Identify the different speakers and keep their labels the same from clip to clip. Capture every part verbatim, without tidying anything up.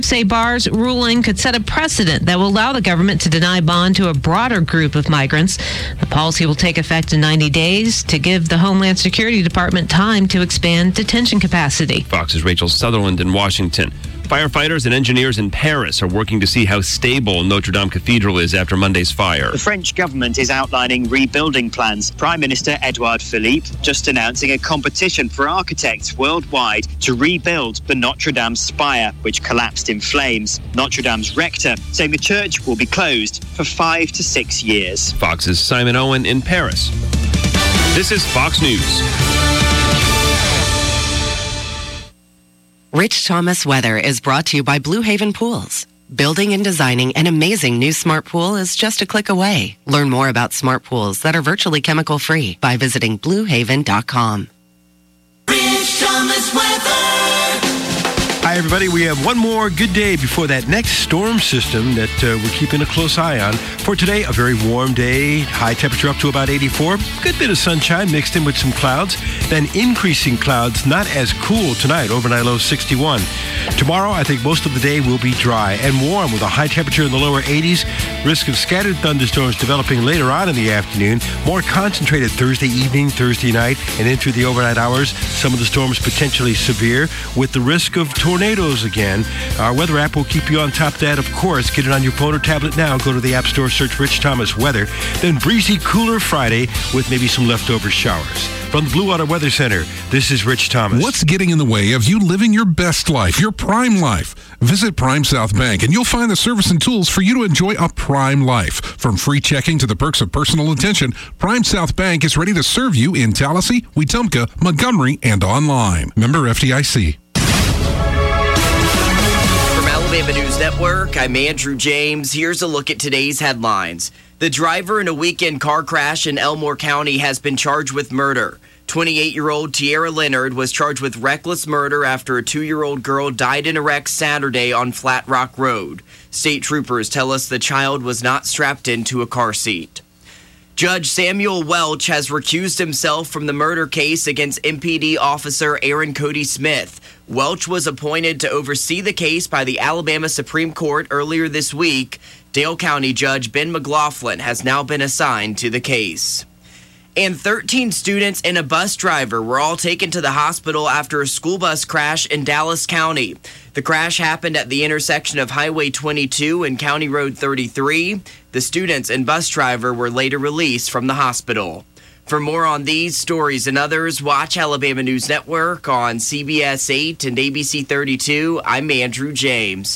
Speaker 1: Say Barr's ruling could set a precedent that will allow the government to deny bond to a broader group of migrants. The policy will take effect in ninety days to give the Homeland Security Department time to expand detention capacity.
Speaker 2: Fox's Rachel Sutherland in Washington. Firefighters and engineers in Paris are working to see how stable Notre Dame Cathedral is after Monday's fire.
Speaker 3: The French government is outlining rebuilding plans. Prime Minister Edouard Philippe just announcing a competition for architects worldwide to rebuild the Notre Dame spire, which collapsed in flames. Notre Dame's rector saying the church will be closed for five to six years.
Speaker 2: Fox's Simon Owen in Paris. This is Fox News.
Speaker 4: Rich Thomas weather is brought to you by Blue Haven Pools. Building and designing an amazing new smart pool is just a click away. Learn more about smart pools that are virtually chemical-free by visiting blue haven dot com.
Speaker 5: Rich Thomas weather.
Speaker 6: Hi, everybody. We have one more good day before that next storm system that uh, we're keeping a close eye on. For today, a very warm day, high temperature up to about eighty-four. Good bit of sunshine mixed in with some clouds. Then increasing clouds, not as cool tonight. Overnight low sixty-one. Tomorrow, I think most of the day will be dry and warm with a high temperature in the lower eighties. Risk of scattered thunderstorms developing later on in the afternoon. More concentrated Thursday evening, Thursday night, and into the overnight hours. Some of the storms potentially severe with the risk of tornadoes again. Our weather app will keep you on top of that, of course. Get it on your phone or tablet now. Go to the App Store, search Rich Thomas Weather. Then breezy, cooler Friday with maybe some leftover showers. From the Blue Water Weather Center, this is Rich Thomas.
Speaker 7: What's getting in the way of you living your best life, your prime life? Visit Prime South Bank and you'll find the service and tools for you to enjoy a prime life. From free checking to the perks of personal attention, Prime South Bank is ready to serve you in Tallahassee, Wetumpka, Montgomery, and online. Member F D I C.
Speaker 8: From Alabama News Network, I'm Andrew James. Here's a look at today's headlines. The driver in a weekend car crash in Elmore County has been charged with murder. twenty-eight-year-old Tiara Leonard was charged with reckless murder after a two-year-old girl died in a wreck Saturday on Flat Rock Road. State troopers tell us the child was not strapped into a car seat. Judge Samuel Welch has recused himself from the murder case against M P D officer Aaron Cody Smith. Welch was appointed to oversee the case by the Alabama Supreme Court earlier this week. Dale County Judge Ben McLaughlin has now been assigned to the case. And thirteen students and a bus driver were all taken to the hospital after a school bus crash in Dallas County. The crash happened at the intersection of Highway twenty-two and County Road thirty-three. The students and bus driver were later released from the hospital. For more on these stories and others, watch Alabama News Network on C B S eight and A B C thirty-two. I'm Andrew James.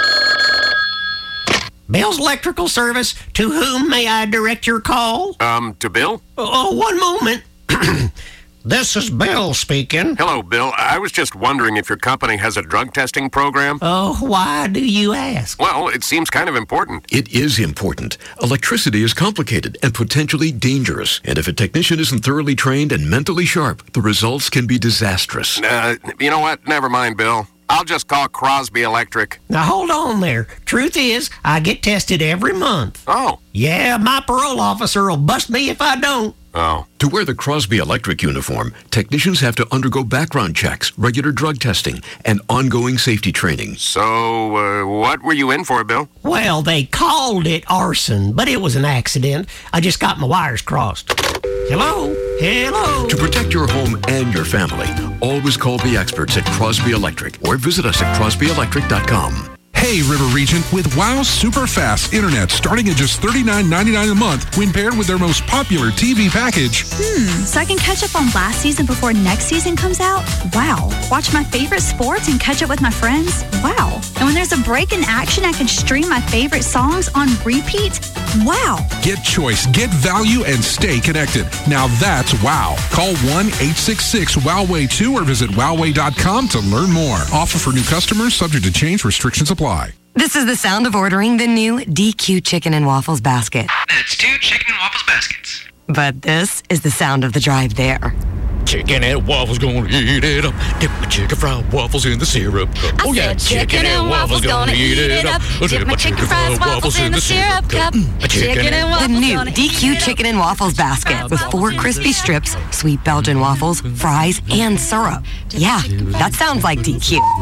Speaker 9: Bill's Electrical Service, to whom may I direct your call?
Speaker 10: Um, to Bill?
Speaker 9: Oh, one moment. This is Bill speaking.
Speaker 10: Hello, Bill. I was just wondering if your company has a drug testing program.
Speaker 9: Oh, why do you ask?
Speaker 10: Well, it seems kind of important.
Speaker 11: It is important. Electricity is complicated and potentially dangerous. And if a technician isn't thoroughly trained and mentally sharp, the results can be disastrous.
Speaker 10: Uh, you know what? Never mind, Bill. I'll just call Crosby Electric.
Speaker 9: Now, hold on there. Truth is, I get tested every month.
Speaker 10: Oh.
Speaker 9: Yeah, my parole officer will bust me if I don't.
Speaker 10: Oh.
Speaker 11: To wear the Crosby Electric uniform, technicians have to undergo background checks, regular drug testing, and ongoing safety training.
Speaker 10: So, uh, what were you in for, Bill?
Speaker 9: Well, they called it arson, but it was an accident. I just got my wires crossed. Hello? Hello?
Speaker 11: To protect your home and your family, always call the experts at Crosby Electric or visit us at crosby electric dot com.
Speaker 7: Hey, River Region, with Wow Super Fast Internet starting at just thirty-nine ninety-nine a month when paired with their most popular T V package.
Speaker 12: Hmm, so I can catch up on last season before next season comes out? Wow. Watch my favorite sports and catch up with my friends? Wow. And when there's a break in action, I can stream my favorite songs on repeat? Wow.
Speaker 7: Get choice, get value, and stay connected. Now that's wow. Call one eight six six W O W A Y two or visit wowway dot com to learn more. Offer for new customers, subject to change, restrictions apply.
Speaker 4: This is the sound of ordering the new D Q Chicken and Waffles basket.
Speaker 13: That's two chicken and waffles baskets.
Speaker 4: But this is the sound of the drive there.
Speaker 14: Chicken and waffles gonna eat it up. Dip my chicken fried waffles in the syrup.
Speaker 15: I oh yeah, chicken, chicken and waffles gonna eat it up. Dip my chicken fried waffles in the syrup cup.
Speaker 4: Mm, chicken and waffles. The new D Q Chicken and Waffles basket with four crispy strips, sweet Belgian waffles, fries, and syrup. Yeah, that sounds like D Q.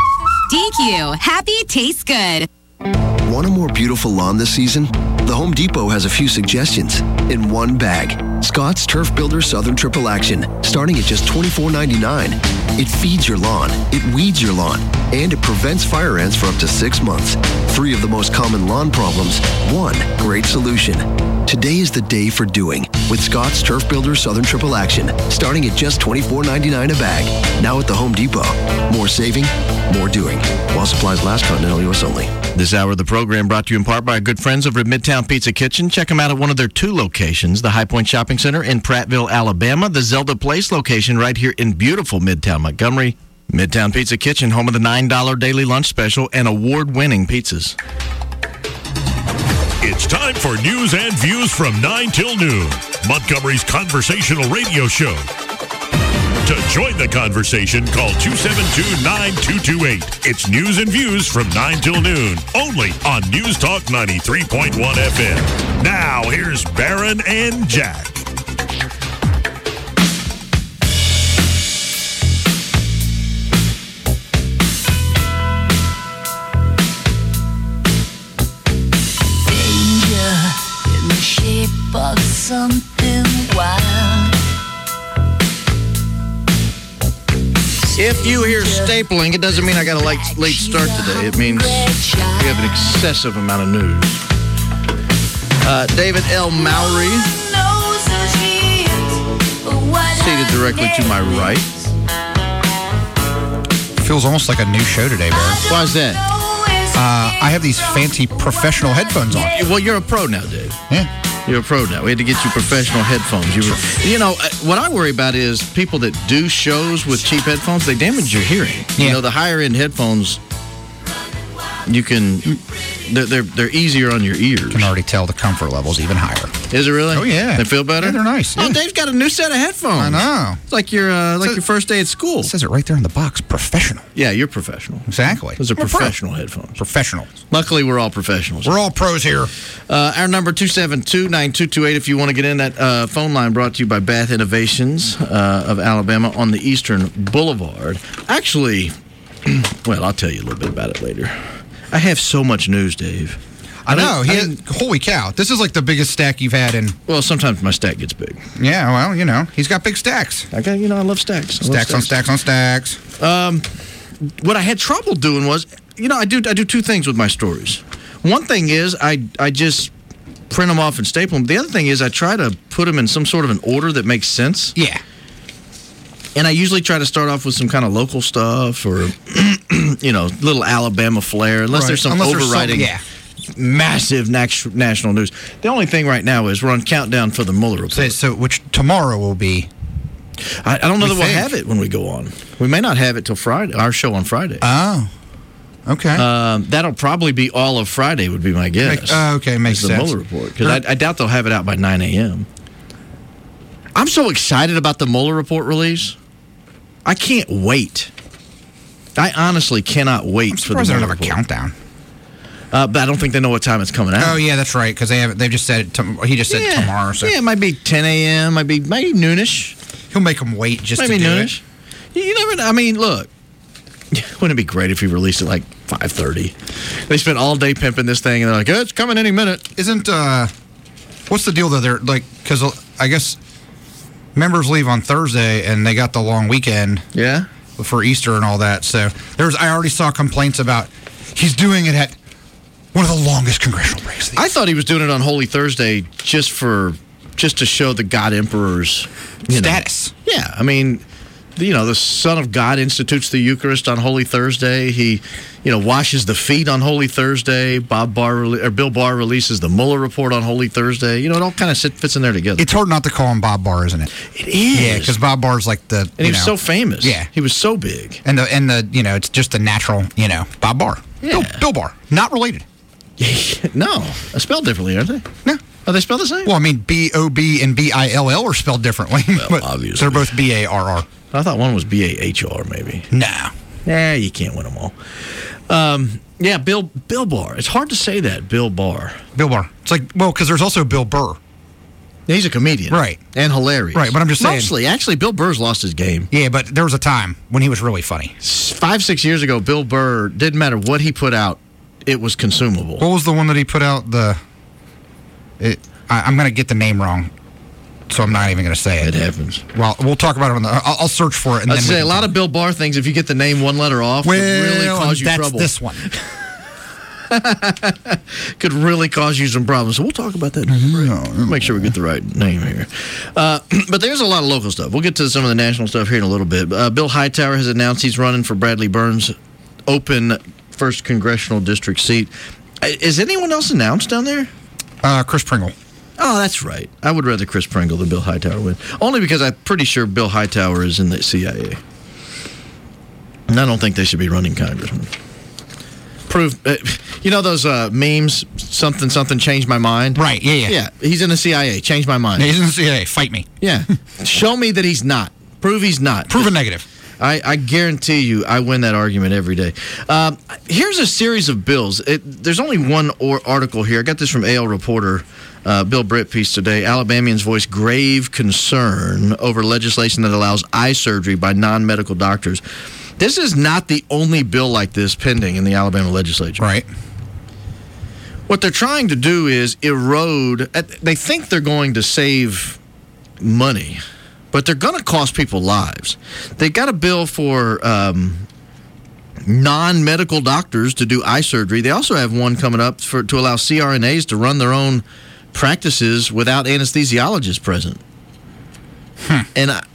Speaker 16: D Q. Happy tastes good.
Speaker 17: Want a more beautiful lawn this season? The Home Depot has a few suggestions in one bag. Scott's Turf Builder Southern Triple Action, starting at just twenty-four ninety-nine. It feeds your lawn, it weeds your lawn, and it prevents fire ants for up to six months. Three of the most common lawn problems, one great solution. Today is the day for doing with Scott's Turf Builder Southern Triple Action, starting at just twenty-four ninety-nine a bag. Now at the Home Depot. More saving, more doing. While supplies last, continental U S only.
Speaker 18: This hour of the program brought to you in part by our good friends over at Midtown Pizza Kitchen. Check them out at one of their two locations, the High Point Shopping Center in Prattville, Alabama, the Zelda Place location right here in beautiful Midtown Montgomery. Midtown Pizza Kitchen, home of the nine dollar daily lunch special and award-winning pizzas.
Speaker 19: It's time for news and views from nine till noon, Montgomery's conversational radio show. To join the conversation, call two seven two, nine two two eight. It's news and views from nine till noon, only on News Talk ninety-three point one F M. Now, here's Barron and Jack.
Speaker 5: Danger in the shape of something wild.
Speaker 18: If you hear stapling, it doesn't mean I got a late, late start today. It means we have an excessive amount of news. Uh, David L. Mowry, seated directly to my right.
Speaker 20: Feels almost like a new show today, Barry.
Speaker 18: Why is that?
Speaker 20: Uh, I have these fancy professional headphones on.
Speaker 18: Well, you're a pro now, Dave.
Speaker 20: Yeah.
Speaker 18: You're a pro now. We had to get you professional headphones. You, were, you know, what I worry about is people that do shows with cheap headphones, they damage your hearing. Yeah. You know, the higher-end headphones, you can, they're, they're, they're easier on your ears.
Speaker 20: You can already tell the comfort level's even higher.
Speaker 18: Is it really?
Speaker 20: Oh, yeah.
Speaker 18: They feel better?
Speaker 20: Yeah, they're nice.
Speaker 18: Oh,
Speaker 20: Yeah.
Speaker 18: Dave's got a new set of headphones.
Speaker 20: I know.
Speaker 18: It's like your, uh, like your first day at school.
Speaker 20: It says it right there in the box, professional.
Speaker 18: Yeah, you're professional.
Speaker 20: Exactly.
Speaker 18: Those are
Speaker 20: We're
Speaker 18: professional
Speaker 20: pro.
Speaker 18: headphones.
Speaker 20: Professionals.
Speaker 18: Luckily, we're all professionals.
Speaker 20: We're all pros here.
Speaker 18: Uh, our number, two seven two, nine two two eight, if you want to get in that uh, phone line, brought to you by Bath Innovations uh, of Alabama on the Eastern Boulevard. Actually, well, I'll tell you a little bit about it later. I have so much news, Dave.
Speaker 20: I know. He had, holy cow. This is like the biggest stack you've had in...
Speaker 18: Well, sometimes my stack gets big.
Speaker 20: Yeah, well, you know, he's got big stacks.
Speaker 18: I got, you know, I love stacks. I
Speaker 20: Stacks
Speaker 18: love
Speaker 20: on stacks on stacks.
Speaker 18: Um, what I had trouble doing was, you know, I do I do two things with my stories. One thing is I I just print them off and staple them. The other thing is I try to put them in some sort of an order that makes sense.
Speaker 20: Yeah.
Speaker 18: And I usually try to start off with some kind of local stuff or, you know, little Alabama flair, unless
Speaker 20: Right.
Speaker 18: there's some
Speaker 20: Unless there's
Speaker 18: overriding,
Speaker 20: some- yeah.
Speaker 18: massive nat- national news. The only thing right now is we're on countdown for the Mueller report.
Speaker 20: So, so which tomorrow will be...
Speaker 18: I, I don't know
Speaker 20: We
Speaker 18: that we'll
Speaker 20: think.
Speaker 18: have it when we go on. We may not have it till Friday, our show on Friday.
Speaker 20: Oh. Okay.
Speaker 18: Um, that'll probably be all of Friday, would be my guess.
Speaker 20: Make- uh, okay, makes
Speaker 18: is the
Speaker 20: sense.
Speaker 18: Mueller report. Because I, I doubt they'll have it out by nine a.m. I'm so excited about the Mueller report release. I can't wait. I honestly cannot wait
Speaker 20: I'm
Speaker 18: for the
Speaker 20: surprised they don't
Speaker 18: Mueller
Speaker 20: have a
Speaker 18: report.
Speaker 20: countdown.
Speaker 18: Uh, but I don't think they know what time it's coming out.
Speaker 20: Oh, yeah, that's right, because they have they've just said it. To, he just said
Speaker 18: Yeah.
Speaker 20: tomorrow. So
Speaker 18: Yeah, it might be ten a.m., might be maybe noonish.
Speaker 20: he'll make them wait just
Speaker 18: Maybe
Speaker 20: to do
Speaker 18: noonish. You, you never know. I mean, look, wouldn't it be great if he released it like five thirty? They spent all day pimping this thing, and they're like, oh, it's coming any minute.
Speaker 20: it. Isn't, uh, what's the deal, though? They're like, because I guess members leave on Thursday, and they got the long weekend.
Speaker 18: Yeah?
Speaker 20: For Easter and all that. So there's, I already saw complaints about he's doing it at one of the longest congressional breaks.
Speaker 18: I thought he was doing it on Holy Thursday just for just to show the God Emperor's you know.
Speaker 20: Status.
Speaker 18: Yeah, I mean, you know, the Son of God institutes the Eucharist on Holy Thursday. He, you know, washes the feet on Holy Thursday. Bob Barr or Bill Barr releases the Mueller report on Holy Thursday. You know, it all kind of fits in there together.
Speaker 20: It's hard not to call him Bob Barr, isn't it?
Speaker 18: It is.
Speaker 20: Yeah, because Bob Barr's like the.
Speaker 18: and he was so famous.
Speaker 20: Yeah.
Speaker 18: he was so big.
Speaker 20: And the and the you know it's just the natural you know Bob Barr.
Speaker 18: Yeah.
Speaker 20: Bill, Bill Barr, not related.
Speaker 18: No, they're spelled differently, aren't they?
Speaker 20: No.
Speaker 18: Are they spelled the same?
Speaker 20: Well, I mean B O B and B I L L are spelled differently.
Speaker 18: Well,
Speaker 20: but
Speaker 18: obviously.
Speaker 20: they're both B A R R.
Speaker 18: I thought one was B A H R, maybe.
Speaker 20: No.
Speaker 18: Nah, you can't win them all. Um, yeah, Bill Bill Barr. It's hard to say that, Bill Barr.
Speaker 20: Bill Barr. It's like well, because there's also Bill Burr.
Speaker 18: He's a comedian.
Speaker 20: Right.
Speaker 18: And hilarious.
Speaker 20: Right, but I'm just saying.
Speaker 18: Mostly. Actually, Bill Burr's lost his game.
Speaker 20: Yeah, but there was a time when he was really funny.
Speaker 18: Five, six years ago, Bill Burr, didn't matter what he put out, it was consumable.
Speaker 20: What was the one that he put out? The it, I, I'm going to get the name wrong, so I'm not even going to say it.
Speaker 18: It happens.
Speaker 20: Well, we'll talk about it on the. I'll, I'll search for it. And
Speaker 18: I'd
Speaker 20: then
Speaker 18: say
Speaker 20: we
Speaker 18: a
Speaker 20: can
Speaker 18: lot
Speaker 20: talk.
Speaker 18: of Bill Barr things, if you get the name one letter off,
Speaker 20: well,
Speaker 18: could really cause you
Speaker 20: that's
Speaker 18: trouble.
Speaker 20: This one.
Speaker 18: Could really cause you some problems. So we'll talk about that. Mm-hmm. Make sure we get the right name here. Uh, but there's a lot of local stuff. We'll get to some of the national stuff here in a little bit. Uh, Bill Hightower has announced he's running for Bradley Burns' open first congressional district seat. Is anyone else announced down there?
Speaker 20: Uh, Chris Pringle.
Speaker 18: Oh, that's right. I would rather Chris Pringle than Bill Hightower win. Only because I'm pretty sure Bill Hightower is in the C I A. And I don't think they should be running congressman. Prove, uh, you know those uh, memes, something, something, changed my mind?
Speaker 20: Right, yeah, yeah.
Speaker 18: Yeah, he's in the C I A, changed my mind.
Speaker 20: Yeah, he's in the C I A, fight me.
Speaker 18: Yeah. Show me that he's not. Prove he's not.
Speaker 20: Prove a negative.
Speaker 18: I, I guarantee you I win that argument every day. Um, here's a series of bills. It, there's only one or article here. I got this from A L Reporter, uh, Bill Britt piece today. Alabamians voice grave concern over legislation that allows eye surgery by non-medical doctors. This is not the only bill like this pending in the Alabama legislature.
Speaker 20: Right.
Speaker 18: What they're trying to do is erode. They think they're going to save money, but they're going to cost people lives. They got a bill for um, non-medical doctors to do eye surgery. They also have one coming up for to allow C R N As to run their own practices without anesthesiologists present.
Speaker 20: Hmm.
Speaker 18: And I,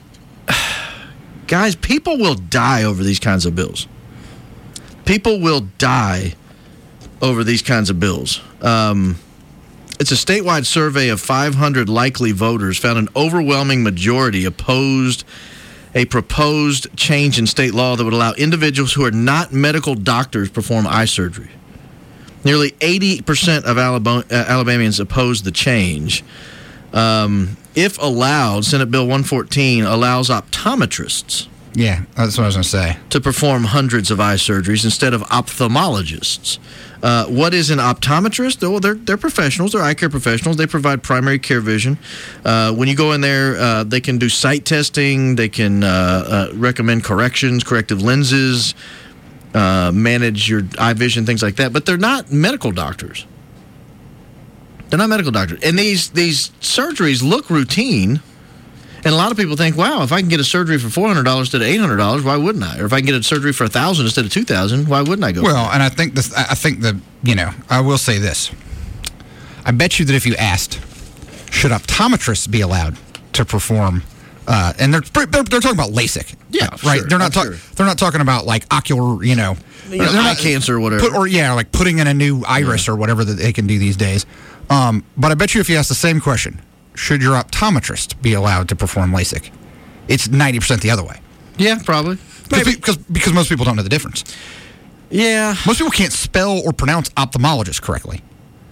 Speaker 18: guys, people will die over these kinds of bills. People will die over these kinds of bills. Um, it's a statewide survey of five hundred likely voters found an overwhelming majority opposed a proposed change in state law that would allow individuals who are not medical doctors perform eye surgery. Nearly eighty percent of Alabama, uh, Alabamians opposed the change. Um, if allowed, Senate Bill one fourteen allows optometrists.
Speaker 20: Yeah, that's what I was going to say.
Speaker 18: To perform hundreds of eye surgeries instead of ophthalmologists. Uh, what is an optometrist? Well, they're, they're professionals. They're eye care professionals. They provide primary care vision. Uh, when you go in there, uh, they can do sight testing. They can uh, uh, recommend corrections, corrective lenses, uh, manage your eye vision, things like that. But they're not medical doctors. They're not medical doctors. And these these surgeries look routine. And a lot of people think, wow, if I can get a surgery for four hundred dollars instead of eight hundred dollars, why wouldn't I? Or if I can get a surgery for one thousand dollars instead of two thousand dollars, why wouldn't I go?
Speaker 20: Well, and I think this, I think that, you know, I will say this. I bet you that if you asked, should optometrists be allowed to perform, uh, and they're, they're they're talking about LASIK.
Speaker 18: Yeah,
Speaker 20: right.
Speaker 18: Sure,
Speaker 20: they're not talking.
Speaker 18: sure.
Speaker 20: They're not talking about like ocular, you know,
Speaker 18: You know,
Speaker 20: they're
Speaker 18: eye
Speaker 20: not,
Speaker 18: cancer or whatever.
Speaker 20: Put, or yeah, like putting in a new iris yeah. or whatever that they can do these days. Um, but I bet you if you ask the same question, should your optometrist be allowed to perform LASIK? It's ninety percent the other way.
Speaker 18: Yeah, probably.
Speaker 20: Maybe. Because, because most people don't know the difference.
Speaker 18: Yeah.
Speaker 20: Most people can't spell or pronounce ophthalmologist correctly.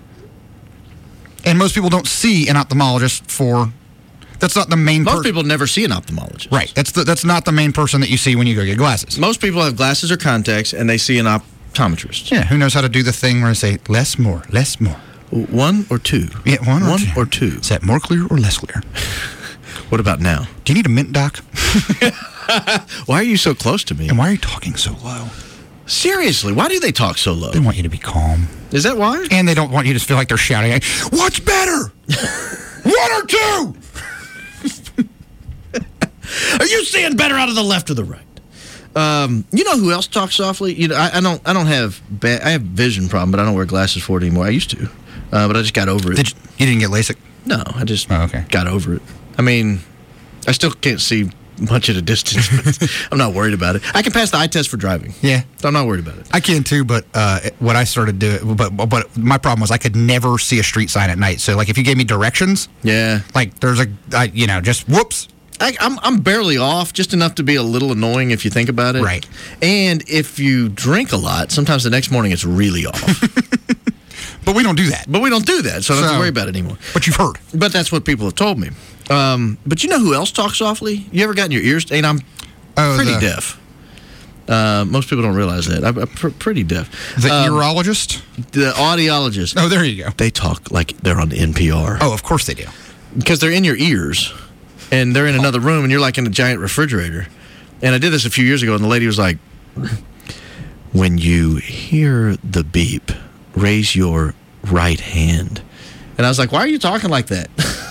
Speaker 20: And most people don't see an ophthalmologist for... That's not the main...
Speaker 18: Most
Speaker 20: per-
Speaker 18: people never see an ophthalmologist.
Speaker 20: Right. That's the, that's not the main person that you see when you go get glasses.
Speaker 18: Most people have glasses or contacts, and they see an optometrist.
Speaker 20: Yeah, who knows how to do the thing where they say, less, more, less, more.
Speaker 18: One or two?
Speaker 20: Yeah, one or
Speaker 18: one
Speaker 20: two.
Speaker 18: or two.
Speaker 20: Is that more clear or less clear?
Speaker 18: What about now?
Speaker 20: Do you need a mint, Doc?
Speaker 18: Why are you so close to me?
Speaker 20: And why are you talking so low?
Speaker 18: Seriously, why do they talk so low?
Speaker 20: They want you to be calm.
Speaker 18: Is that why?
Speaker 20: And they don't want you to feel like they're shouting, what's better? One or two?
Speaker 18: Are you seeing better out of the left or the right? Um, you know who else talks softly? You know, I, I don't. I don't have. Bad, I have vision problem, but I don't wear glasses for it anymore. I used to, uh, but I just got over it.
Speaker 20: Did you, you didn't get LASIK?
Speaker 18: No, I just
Speaker 20: oh, okay.
Speaker 18: got over it. I mean, I still can't see much at a distance, but I'm not worried about it. I can pass the eye test for driving.
Speaker 20: Yeah,
Speaker 18: so I'm not worried about it.
Speaker 20: I can too, but uh, what I started doing, but but my problem was I could never see a street sign at night. So like, if you gave me directions,
Speaker 18: yeah,
Speaker 20: like there's a, I, you know, just whoops.
Speaker 18: I, I'm I'm barely off, just enough to be a little annoying if you think about it.
Speaker 20: Right.
Speaker 18: And if you drink a lot, sometimes the next morning it's really off.
Speaker 20: But we don't do that.
Speaker 18: But we don't do that, so I don't
Speaker 20: So-
Speaker 18: have to worry about it anymore.
Speaker 20: But you've heard.
Speaker 18: But that's what people have told me. Um, but you know who else talks softly? You ever gotten your ears? And I'm
Speaker 20: Oh,
Speaker 18: pretty
Speaker 20: the-
Speaker 18: deaf. Uh, most people don't realize that. I'm, I'm pr- pretty deaf.
Speaker 20: The
Speaker 18: Um,
Speaker 20: urologist?
Speaker 18: The audiologist.
Speaker 20: Oh, there you go.
Speaker 18: They talk like they're on N P R.
Speaker 20: Oh, of course they do.
Speaker 18: because they're in your ears, and they're in another room, and you're like in a giant refrigerator. And I did this a few years ago, and the lady was like, when you hear the beep, raise your right hand. And I was like, why are you talking like that?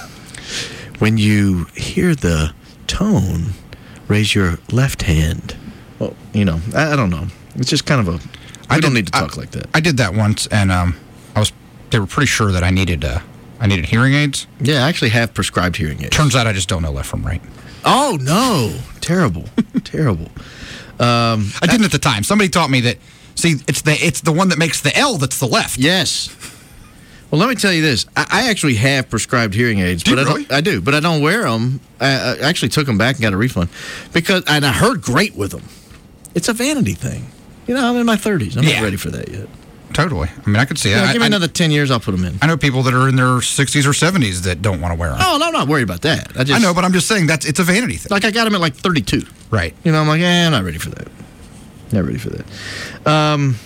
Speaker 18: When you hear the tone, raise your left hand. Well, you know, I, I don't know. It's just kind of a, I don't need to talk
Speaker 20: I,
Speaker 18: like that.
Speaker 20: I did that once, and um, I was, they were pretty sure that I needed, uh, I needed hearing aids.
Speaker 18: Yeah, I actually have prescribed hearing aids.
Speaker 20: Turns out I just don't know left from right.
Speaker 18: Oh, no. Terrible. Terrible. Um,
Speaker 20: I didn't at the time. Somebody taught me that, see, it's the it's the one that makes the L that's the left.
Speaker 18: Yes. Well, let me tell you this. I, I actually have prescribed hearing aids.
Speaker 20: Do
Speaker 18: but
Speaker 20: you
Speaker 18: I,
Speaker 20: really?
Speaker 18: don't, I do, but I don't wear them. I, I actually took them back and got a refund. because, And I heard great with them. It's a vanity thing. You know, I'm in my thirties. I'm
Speaker 20: Yeah.
Speaker 18: not ready for that yet.
Speaker 20: Totally. I mean, I could see
Speaker 18: Yeah,
Speaker 20: that.
Speaker 18: give me
Speaker 20: I,
Speaker 18: another ten years, I'll put them in.
Speaker 20: I know people that are in their sixties or seventies that don't want to wear them.
Speaker 18: Oh, no, I'm not worried about that. I, just,
Speaker 20: I know, but I'm just saying that's it's a vanity thing.
Speaker 18: Like, I got them at like thirty-two.
Speaker 20: Right.
Speaker 18: You know, I'm like, eh, I'm not ready for that. Not ready for that. Um,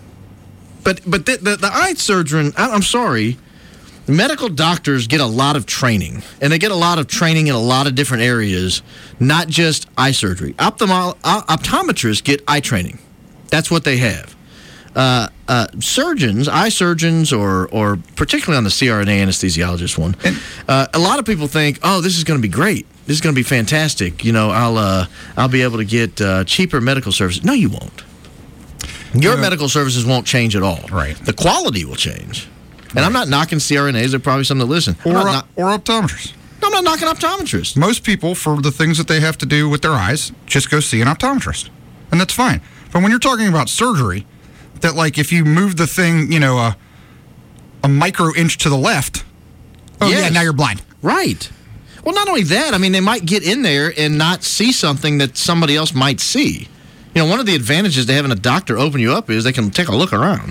Speaker 18: but but the, the, the eye surgeon, I, I'm sorry, medical doctors get a lot of training, and they get a lot of training in a lot of different areas, not just eye surgery. Optomo- optometrists get eye training. That's what they have. Uh, uh, surgeons, eye surgeons, or or particularly on the C R N A anesthesiologist one, uh, a lot of people think, oh, this is going to be great. This is going to be fantastic. You know, I'll uh, I'll be able to get uh, cheaper medical services. No, you won't. Your
Speaker 20: Yeah.
Speaker 18: medical services won't change at all.
Speaker 20: Right.
Speaker 18: The quality will change. And I'm not knocking C R N As. They're probably some that listen. I'm
Speaker 20: Or,
Speaker 18: not
Speaker 20: uh,
Speaker 18: knock-
Speaker 20: or optometrists.
Speaker 18: no, I'm not knocking optometrists.
Speaker 20: Most people, for the things that they have to do with their eyes, just go see an optometrist. And that's fine. But when you're talking about surgery, that like if you move the thing, you know, a, a micro inch to the left, oh yeah,
Speaker 18: Yes.
Speaker 20: now you're blind.
Speaker 18: Right. Well, not only that, I mean, they might get in there and not see something that somebody else might see. You know, one of the advantages to having a doctor open you up is they can take a look around.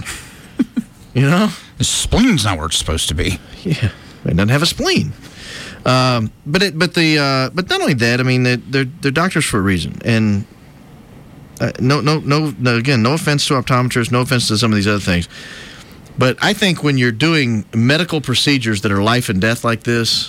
Speaker 18: You know?
Speaker 20: The spleen's not where it's supposed to be.
Speaker 18: Yeah. It doesn't have a spleen. Um, but it, but the uh, but not only that, I mean, they're, they're, they're doctors for a reason. And uh, no, no, no, no, again, no offense to optometrists, no offense to some of these other things. But I think when you're doing medical procedures that are life and death like this,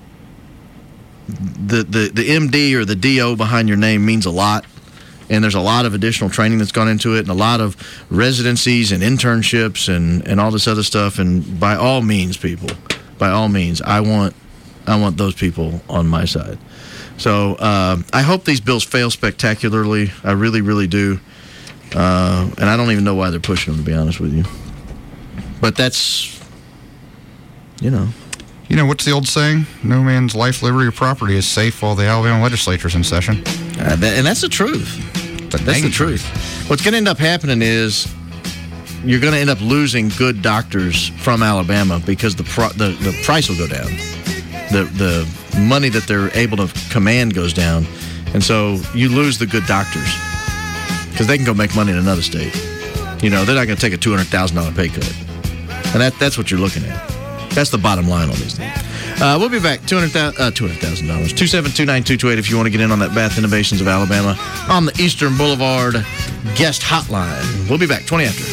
Speaker 18: the, the, the M D or the D O behind your name means a lot. And there's a lot of additional training that's gone into it, and a lot of residencies and internships and, and all this other stuff. And by all means, people, by all means, I want I want those people on my side. So uh, I hope these bills fail spectacularly. I really, really do. Uh, and I don't even know why they're pushing them, to be honest with you. But that's, you know.
Speaker 20: You know, what's the old saying? No man's life, liberty, or property is safe while the Alabama legislature's in session.
Speaker 18: Uh, that, and that's the truth.
Speaker 20: But
Speaker 18: That's the truth. What's going to end up happening is you're going to end up losing good doctors from Alabama because the pro- the, the price will go down. The the money that they're able to command goes down. And so you lose the good doctors because they can go make money in another state. You know, they're not going to take a two hundred thousand dollars pay cut. And that that's what you're looking at. That's the bottom line on these things. Uh, we'll be back. two hundred thousand dollars. Uh, two hundred thousand dollars. two seven two, nine two two eight if you want to get in on that Bath Innovations of Alabama on the Eastern Boulevard guest hotline. We'll be back. twenty after.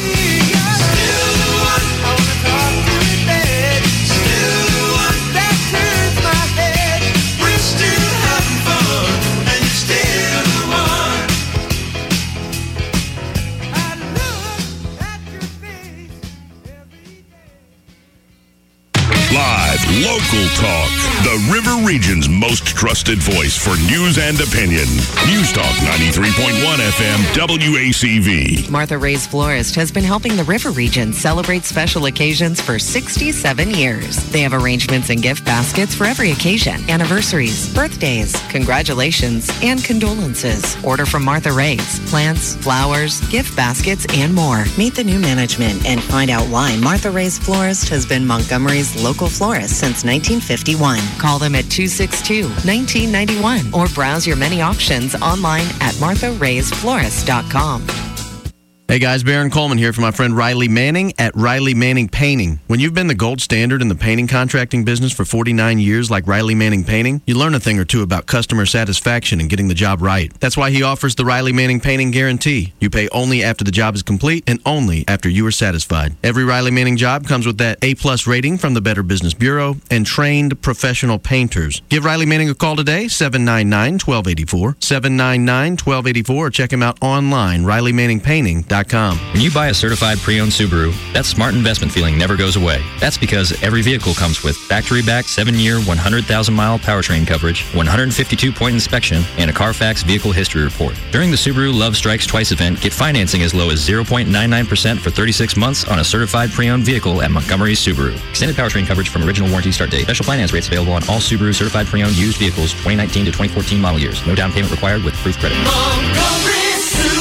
Speaker 19: Live, local talk. The River Region's most trusted voice for news and opinion. News Talk ninety-three point one F M W A C V.
Speaker 4: Martha Ray's Florist has been helping the River Region celebrate special occasions for sixty-seven years. They have arrangements and gift baskets for every occasion, anniversaries, birthdays, congratulations, and condolences. Order from Martha Ray's. Plants, flowers, gift baskets, and more. Meet the new management and find out why Martha Ray's Florist has been Montgomery's local florist since nineteen fifty-one. Call them at two six two, one nine nine one or browse your many options online at martha rays florist dot com.
Speaker 18: Hey guys, Baron Coleman here for my friend Riley Manning at Riley Manning Painting. When you've been the gold standard in the painting contracting business for forty-nine years like Riley Manning Painting, you learn a thing or two about customer satisfaction and getting the job right. That's why he offers the Riley Manning Painting Guarantee. You pay only after the job is complete and only after you are satisfied. Every Riley Manning job comes with that A-plus rating from the Better Business Bureau and trained professional painters. Give Riley Manning a call today, seven nine nine, one two eight four, seven nine nine, one two eight four, or check him out online, riley manning painting dot com.
Speaker 21: When you buy a certified pre-owned Subaru, that smart investment feeling never goes away. That's because every vehicle comes with factory-backed seven-year, one hundred thousand mile powertrain coverage, one hundred fifty-two point inspection, and a Carfax vehicle history report. During the Subaru Love Strikes Twice event, get financing as low as zero point nine nine percent for thirty-six months on a certified pre-owned vehicle at Montgomery Subaru. Extended powertrain coverage from original warranty start date. Special finance rates available on all Subaru certified pre-owned used vehicles twenty nineteen to twenty fourteen model years. No down payment required with proof credit.
Speaker 22: Montgomery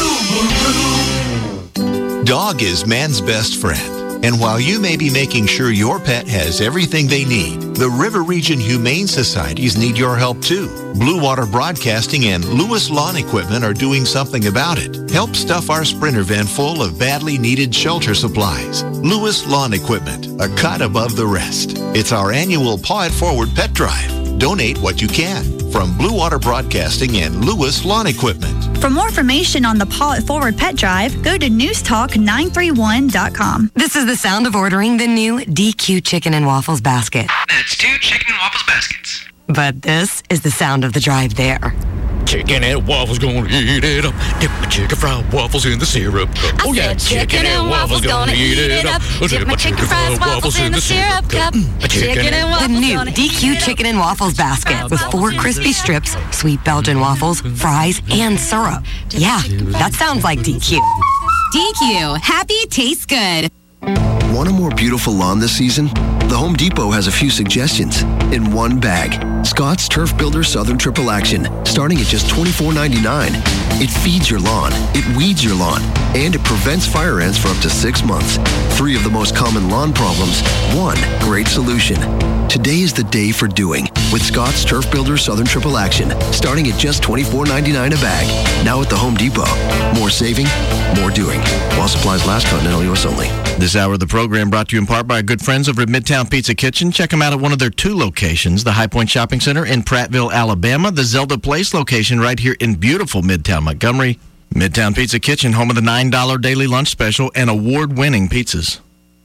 Speaker 22: Subaru. Dog is man's best friend. And while you may be making sure your pet has everything they need, the River Region Humane Societies need your help too. Blue Water Broadcasting and Lewis Lawn Equipment are doing something about it. Help stuff our Sprinter van full of badly needed shelter supplies. Lewis Lawn Equipment, a cut above the rest. It's our annual Paw It Forward pet drive. Donate what you can. From Blue Water Broadcasting and Lewis Lawn Equipment.
Speaker 12: For more information on the Paw It Forward Pet Drive, go to news talk nine three one dot com.
Speaker 4: This is the sound of ordering the new D Q Chicken and Waffles basket.
Speaker 13: That's two chicken and waffles baskets.
Speaker 4: But this is the sound of the drive there.
Speaker 14: Chicken and waffles, gonna eat it up. Dip my chicken fried waffles in the syrup cup.
Speaker 15: Oh yeah, chicken and waffles, gonna eat it up. Dip my chicken fried waffles in the syrup cup. Chicken and waffles.
Speaker 4: The new D Q Chicken and Waffles basket with four crispy strips, sweet Belgian waffles, fries, and syrup. Yeah, that sounds like D Q.
Speaker 16: D Q, happy tastes good.
Speaker 17: Want a more beautiful lawn this season? The Home Depot has a few suggestions in one bag. Scott's Turf Builder Southern Triple Action, starting at just twenty-four ninety-nine. It feeds your lawn, it weeds your lawn, and it prevents fire ants for up to six months. Three of the most common lawn problems, one great solution. Today is the day for doing with Scott's Turf Builder Southern Triple Action, starting at just twenty-four ninety-nine a bag. Now at the Home Depot. More saving, more doing. While supplies last, Continental U S only.
Speaker 18: This hour of the program brought to you in part by our good friends over at Midtown Pizza Kitchen. Check them out at one of their two locations, the High Point Shopping Center in Prattville, Alabama, the Zelda Place location right here in beautiful Midtown Montgomery. Midtown Pizza Kitchen, home of the nine dollar daily lunch special and award-winning pizzas.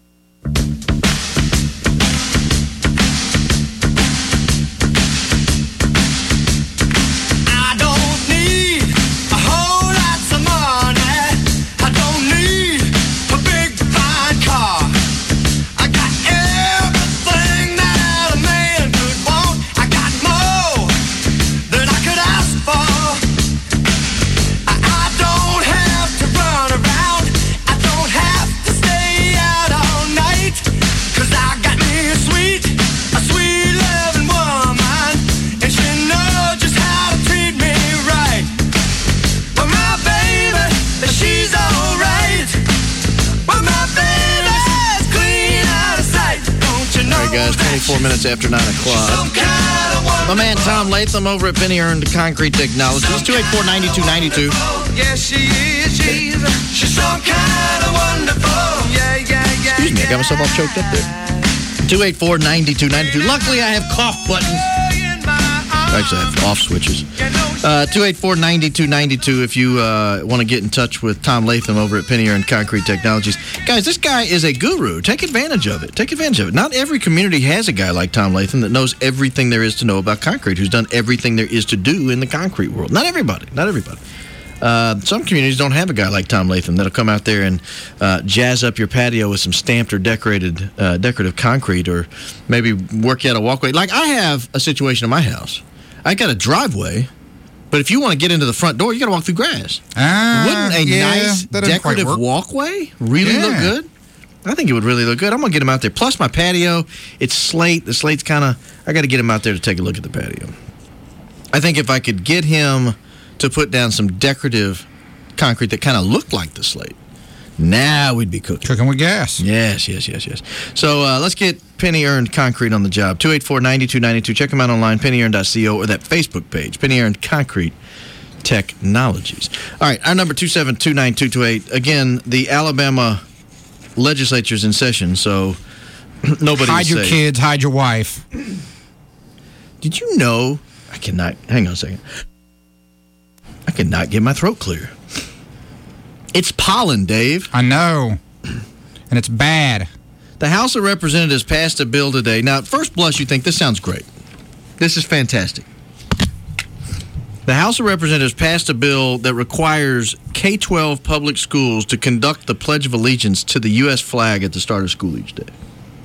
Speaker 18: Four minutes after nine o'clock. My man Tom Latham over at Penny Earned Concrete Technologies, two eight four, nine two nine two.
Speaker 22: Yes, she is. She's, she's so kind of wonderful. Yeah, yeah, yeah.
Speaker 18: Excuse me, I got myself all choked up there. two eight four, nine two nine two. Luckily, I have cough buttons. Actually, I have off switches. Uh, two eight four, nine two nine two if you uh, want to get in touch with Tom Latham over at Penny Earned Concrete Technologies. Guys, this guy is a guru. Take advantage of it. Take advantage of it. Not every community has a guy like Tom Latham that knows everything there is to know about concrete, who's done everything there is to do in the concrete world. Not everybody. Not everybody. Uh, some communities don't have a guy like Tom Latham that'll come out there and uh, jazz up your patio with some stamped or decorated uh, decorative concrete, or maybe work out a walkway. Like I have a situation in my house. I got a driveway, but if you want to get into the front door, you got to walk through grass.
Speaker 20: Uh,
Speaker 18: Wouldn't a
Speaker 20: yeah,
Speaker 18: nice decorative walkway really
Speaker 20: yeah.
Speaker 18: look good? I think it would really look good. I'm going to get him out there. Plus my patio, it's slate. The slate's kind of, I got to get him out there to take a look at the patio. I think if I could get him to put down some decorative concrete that kind of looked like the slate, now we'd be cooking.
Speaker 20: Cooking with gas.
Speaker 18: Yes, yes, yes, yes. So uh, let's get Penny Earned Concrete on the job. two eight four, nine two nine two. Check them out online, penny earned dot co, or that Facebook page, Penny Earned Concrete technologies. All right, our number two seven two nine two two eight. Again, the Alabama legislature's in session, so nobody
Speaker 20: hide your
Speaker 18: safe.
Speaker 20: kids, hide your wife.
Speaker 18: Did you know? I cannot. Hang on a second. I cannot get my throat clear. It's pollen, Dave.
Speaker 20: I know, and it's bad.
Speaker 18: The House of Representatives passed a bill today. Now, at first blush, you think this sounds great. This is fantastic. The House of Representatives passed a bill that requires K twelve public schools to conduct the Pledge of Allegiance to the U S flag at the start of school each day.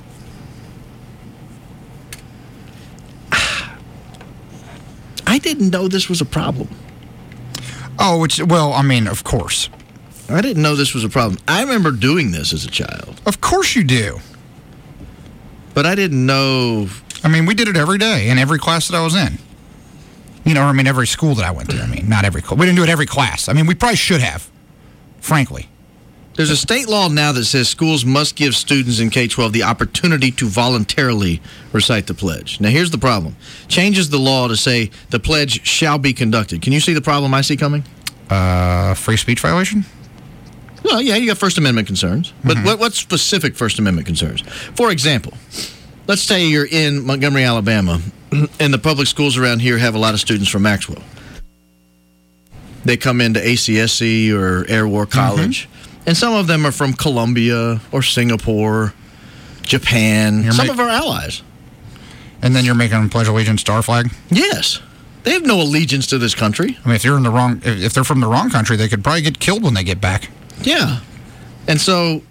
Speaker 18: I didn't know this was a problem.
Speaker 20: Oh, it's, well, I mean, of course.
Speaker 18: I didn't know this was a problem. I remember doing this as a child.
Speaker 20: Of course you do.
Speaker 18: But I didn't know.
Speaker 20: I mean, we did it every day in every class that I was in. You know, I mean, every school that I went to. I mean, not every. We didn't do it every class. I mean, we probably should have, frankly.
Speaker 18: There's a state law now that says schools must give students in K twelve the opportunity to voluntarily recite the pledge. Now, here's the problem. Changes the law to say the pledge shall be conducted. Can you see the problem I see coming?
Speaker 20: Uh, free speech violation?
Speaker 18: Well, yeah, you got First Amendment concerns. But mm-hmm. what, what specific First Amendment concerns? For example, let's say you're in Montgomery, Alabama, and the public schools around here have a lot of students from Maxwell. They come into A C S C or Air War College, mm-hmm. and some of them are from Colombia or Singapore, Japan, you're some ma- of our allies.
Speaker 20: And then you're making them pledge allegiance to our flag?
Speaker 18: Yes. They have no allegiance to this country.
Speaker 20: I mean, if you're in the wrong, if they're from the wrong country, they could probably get killed when they get back.
Speaker 18: Yeah. And so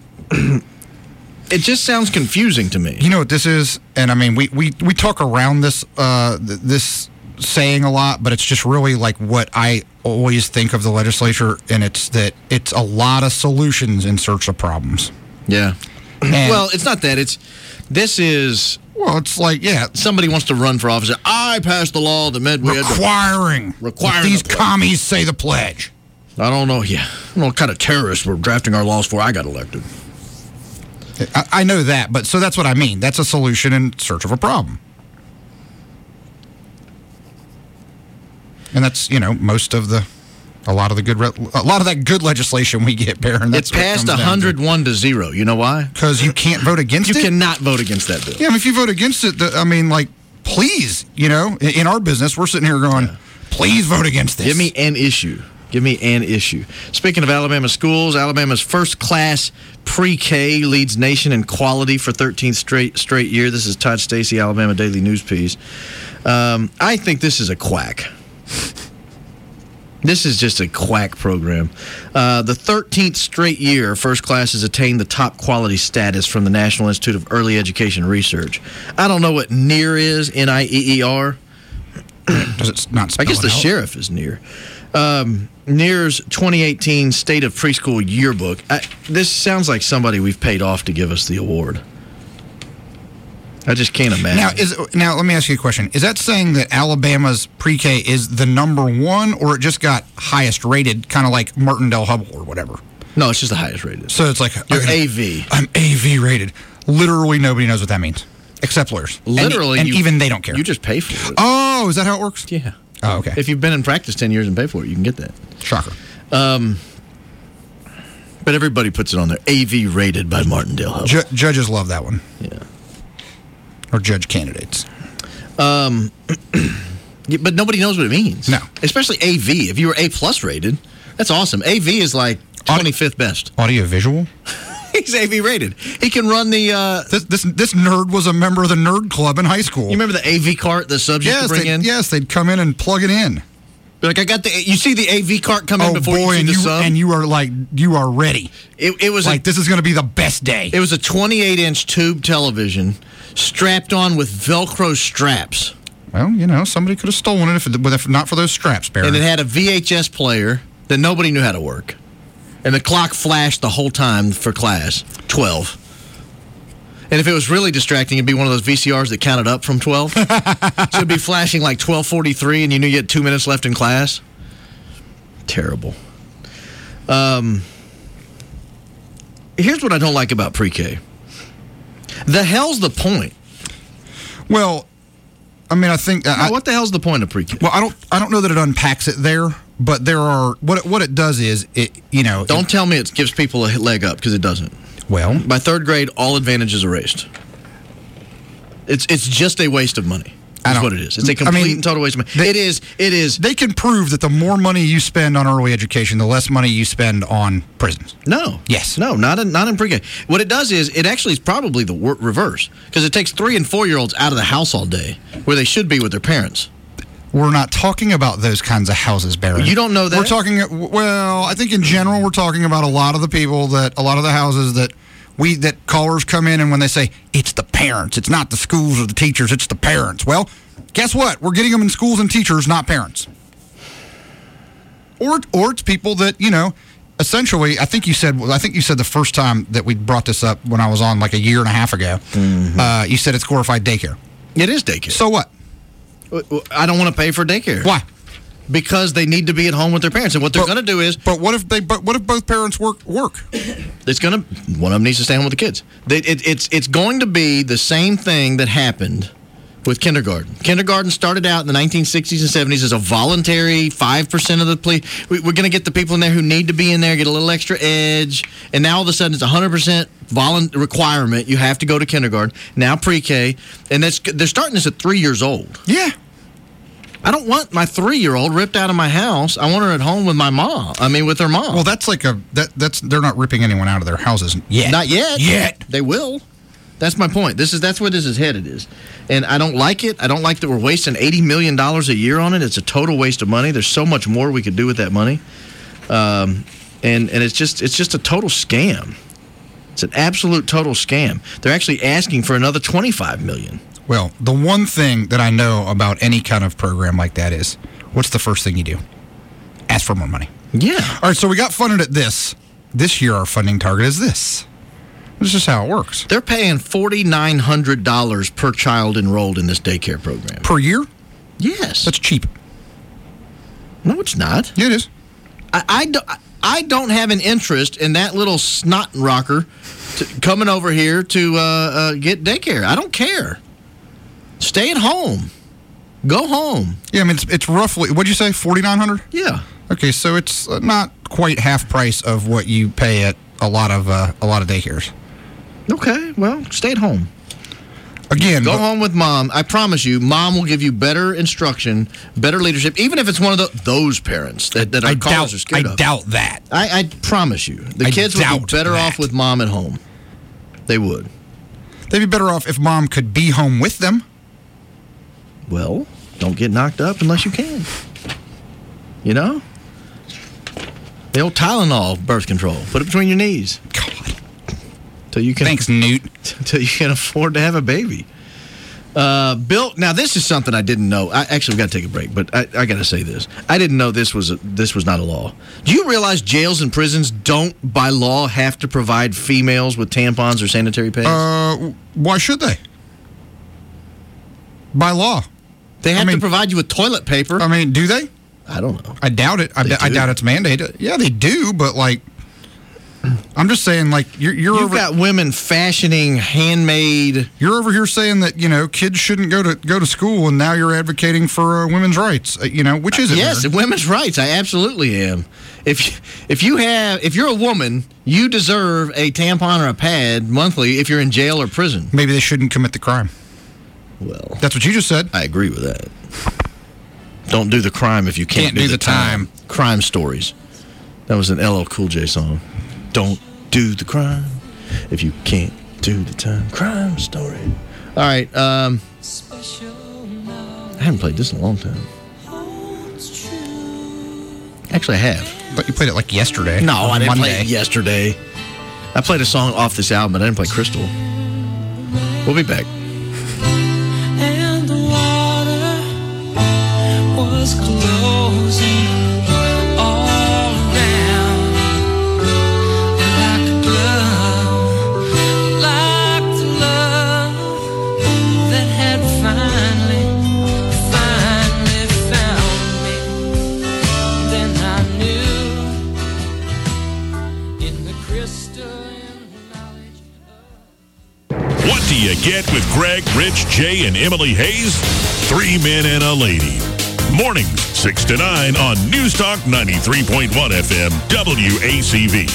Speaker 18: it just sounds confusing to me.
Speaker 20: You know what this is? And I mean, we, we, we talk around this uh, this saying a lot, but it's just really like what I always think of the legislature, and it's that it's a lot of solutions in search of problems.
Speaker 18: Yeah. And, well, it's not that. It's this is.
Speaker 20: Well, it's like, yeah.
Speaker 18: Somebody wants to run for office. I passed the law that meant we
Speaker 20: requiring,
Speaker 18: had to, requiring
Speaker 20: these
Speaker 18: the
Speaker 20: commies say the pledge.
Speaker 18: I don't know. Yeah, I don't know what kind of terrorists we're drafting our laws for. I got elected.
Speaker 20: I, I know that, but so that's what I mean. That's a solution in search of a problem. And that's, you know, most of the, a lot of the good, re- a lot of that good legislation we get, Baron. That's
Speaker 18: it passed one hundred one to zero. You know why?
Speaker 20: Because you can't vote against
Speaker 18: you
Speaker 20: it?
Speaker 18: You cannot vote against that bill.
Speaker 20: Yeah, I mean, if you vote against it, the, I mean, like, please, you know, in, in our business, we're sitting here going, yeah. please vote against this.
Speaker 18: Give me an issue. Give me an issue. Speaking of Alabama schools, Alabama's first-class pre-K leads nation in quality for thirteenth straight straight year. This is Todd Stacey, Alabama Daily News piece. Um, I think this is a quack. This is just a quack program. Uh, the thirteenth straight year, First Class has attained the top quality status from the National Institute of Early Education Research. I don't know what NEAR is, N I E E R.
Speaker 20: Does it not spell
Speaker 18: I guess the
Speaker 20: out?
Speaker 18: sheriff is NEAR. Um, NEAR's twenty eighteen State of Preschool Yearbook. I, this sounds like somebody we've paid off to give us the award. I just can't imagine.
Speaker 20: Now, is now let me ask you a question. Is that saying that Alabama's pre-K is the number one, or it just got highest rated, kind of like Martindale Hubbell or whatever?
Speaker 18: No, it's just the highest rated.
Speaker 20: So it's like...
Speaker 18: You're
Speaker 20: okay,
Speaker 18: A V.
Speaker 20: I'm A V rated. Literally nobody knows what that means, except lawyers.
Speaker 18: Literally.
Speaker 20: And, and
Speaker 18: you,
Speaker 20: even they don't care.
Speaker 18: You just pay for it.
Speaker 20: Oh, is that how it works?
Speaker 18: Yeah.
Speaker 20: Oh, okay.
Speaker 18: If you've been in practice ten years and pay for it, you can get that.
Speaker 20: Shocker.
Speaker 18: Um, but everybody puts it on there. A V rated by Martindale Hubbell.
Speaker 20: Ju- judges love that one.
Speaker 18: Yeah.
Speaker 20: Or judge candidates.
Speaker 18: Um, but nobody knows what it means.
Speaker 20: No.
Speaker 18: Especially A V. If you were A plus rated, that's awesome. A V is like twenty-fifth best.
Speaker 20: Audio visual?
Speaker 18: He's A V rated. He can run the... Uh,
Speaker 20: this, this this nerd was a member of the nerd club in high school.
Speaker 18: You remember the A V cart the subs
Speaker 20: yes,
Speaker 18: used to bring in?
Speaker 20: Yes, they'd come in and plug it in.
Speaker 18: Be like, I got the... You see the A V cart come in
Speaker 20: oh,
Speaker 18: before
Speaker 20: boy,
Speaker 18: you see
Speaker 20: and
Speaker 18: the
Speaker 20: you,
Speaker 18: sub?
Speaker 20: And you are like, you are ready.
Speaker 18: It, it was
Speaker 20: like,
Speaker 18: a,
Speaker 20: this is going to be the best day.
Speaker 18: It was a twenty-eight inch tube television strapped on with Velcro straps.
Speaker 20: Well, you know, somebody could have stolen it if, it, if not for those straps, Barry.
Speaker 18: And it had a V H S player that nobody knew how to work. And the clock flashed the whole time for class, twelve. And if it was really distracting, it'd be one of those V C Rs that counted up from twelve. So it'd be flashing like twelve forty-three, and you knew you had two minutes left in class. Terrible. Um, here's what I don't like about pre-K. The hell's the point?
Speaker 20: Well, I mean, I think... Uh,
Speaker 18: now, what the hell's the point of pre-K?
Speaker 20: Well, I don't I don't know that it unpacks it there, but there are what it, what it does is it you know
Speaker 18: don't it, tell me it gives people a leg up, because it doesn't.
Speaker 20: Well,
Speaker 18: by third grade, all advantage is erased. It's it's just a waste of money. That's what it is. It's a complete I mean, and total waste of money.
Speaker 20: They,
Speaker 18: it is. It is.
Speaker 20: They can prove that the more money you spend on early education, the less money you spend on prisons.
Speaker 18: No.
Speaker 20: Yes.
Speaker 18: No, not in, not in pre-K. What it does is, it actually is probably the wor- reverse, because it takes three and four-year-olds out of the house all day, where they should be with their parents.
Speaker 20: We're not talking about those kinds of houses, Barry.
Speaker 18: You don't know that?
Speaker 20: We're talking, well, I think in general we're talking about a lot of the people that, a lot of the houses that we, that callers come in and when they say, it's the parents, it's not the schools or the teachers, it's the parents. Well, guess what? We're getting them in schools and teachers, not parents. Or, or it's people that, you know, essentially, I think you said, I think you said the first time that we brought this up when I was on like a year and a half ago, mm-hmm. uh, you said it's glorified daycare.
Speaker 18: It is daycare.
Speaker 20: So what?
Speaker 18: I don't want to pay for daycare.
Speaker 20: Why?
Speaker 18: Because they need to be at home with their parents, and what they're going to do is.
Speaker 20: But what if they? But what if both parents work? Work.
Speaker 18: It's going to. One of them needs to stay home with the kids. They, it, it's it's going to be the same thing that happened with kindergarten. Kindergarten started out in the nineteen sixties and seventies as a voluntary five percent of the plea. We, we're going to get the people in there who need to be in there, get a little extra edge, and now all of a sudden it's a hundred percent volun requirement. You have to go to kindergarten now, pre-K, and that's they're starting this at three years old.
Speaker 20: Yeah.
Speaker 18: I don't want my three-year-old ripped out of my house. I want her at home with my mom. I mean, with her mom.
Speaker 20: Well, that's like a that that's they're not ripping anyone out of their houses yet.
Speaker 18: Not yet.
Speaker 20: Yet.
Speaker 18: They will. That's my point. This is that's where this is headed is. And I don't like it. I don't like that we're wasting eighty million dollars a year on it. It's a total waste of money. There's so much more we could do with that money. Um, and and it's just it's just a total scam. It's an absolute total scam. They're actually asking for another twenty-five million dollars.
Speaker 20: Well, the one thing that I know about any kind of program like that is, what's the first thing you do? Ask for more money.
Speaker 18: Yeah.
Speaker 20: All right, so we got funded at this. This year our funding target is this. This is how it works.
Speaker 18: They're paying four thousand nine hundred dollars per child enrolled in this daycare program.
Speaker 20: Per year?
Speaker 18: Yes.
Speaker 20: That's cheap.
Speaker 18: No, it's not.
Speaker 20: Yeah, it is.
Speaker 18: I, I, do, I don't have an interest in that little snot rocker to, coming over here to uh, uh, get daycare. I don't care. Stay at home. Go home.
Speaker 20: Yeah, I mean, it's, it's roughly, what'd you say, four thousand nine hundred dollars?
Speaker 18: Yeah.
Speaker 20: Okay, so it's not quite half price of what you pay at a lot of uh, a lot of daycares.
Speaker 18: Okay, well, stay at home.
Speaker 20: Again,
Speaker 18: go
Speaker 20: but,
Speaker 18: home with mom. I promise you, mom will give you better instruction, better leadership, even if it's one of the, those parents that, that our
Speaker 20: I
Speaker 18: callers
Speaker 20: doubt,
Speaker 18: are scared
Speaker 20: I
Speaker 18: of.
Speaker 20: I doubt that.
Speaker 18: I, I promise you. The
Speaker 20: I
Speaker 18: kids would be better
Speaker 20: that.
Speaker 18: off with mom at home. They would.
Speaker 20: They'd be better off if mom could be home with them.
Speaker 18: Well, don't get knocked up unless you can. You know? The old Tylenol birth control. Put it between your knees.
Speaker 20: God.
Speaker 18: Till you can,
Speaker 20: Thanks, Newt.
Speaker 18: Until you can afford to have a baby. Uh, Bill, now this is something I didn't know. I actually got to take a break, but I, I got to say this. I didn't know this was a, this was not a law. Do you realize jails and prisons don't, by law, have to provide females with tampons or sanitary pads?
Speaker 20: Uh, why should they? By law.
Speaker 18: They have
Speaker 20: I mean,
Speaker 18: to provide you with toilet paper.
Speaker 20: I mean, do they?
Speaker 18: I don't know.
Speaker 20: I doubt it. I, d- I doubt it's mandated. Yeah, they do, but like, I'm just saying, like, you're, you're
Speaker 18: You've
Speaker 20: over,
Speaker 18: got women fashioning handmade.
Speaker 20: You're over here saying that, you know, kids shouldn't go to go to school, and now you're advocating for uh, women's rights. Uh, you know, which is it?
Speaker 18: Yes,
Speaker 20: weird?
Speaker 18: women's rights. I absolutely am. If if you have if you're a woman, you deserve a tampon or a pad monthly if you're in jail or prison.
Speaker 20: Maybe they shouldn't commit the crime.
Speaker 18: Well,
Speaker 20: that's what you just said.
Speaker 18: I agree with that. Don't do the crime if you can't,
Speaker 20: can't
Speaker 18: do,
Speaker 20: do
Speaker 18: the,
Speaker 20: the time.
Speaker 18: time. Crime stories. That was an L L Cool J song. Don't do the crime if you can't do the time. Crime story. All right. Um, I haven't played this in a long time. Actually, I have.
Speaker 20: But you played it like yesterday.
Speaker 18: No, I didn't
Speaker 20: Monday.
Speaker 18: play it yesterday. I played a song off this album, but I didn't play Crystal. We'll be back.
Speaker 5: And the water was closing all around like a glove, like the love that had finally, finally found me. Then I knew in the crystal and knowledge.
Speaker 19: What do you get with Greg, Rich, Jay, and Emily Hayes? Three men and a lady. Mornings, six to nine on News Talk ninety-three point one F M, W A C V.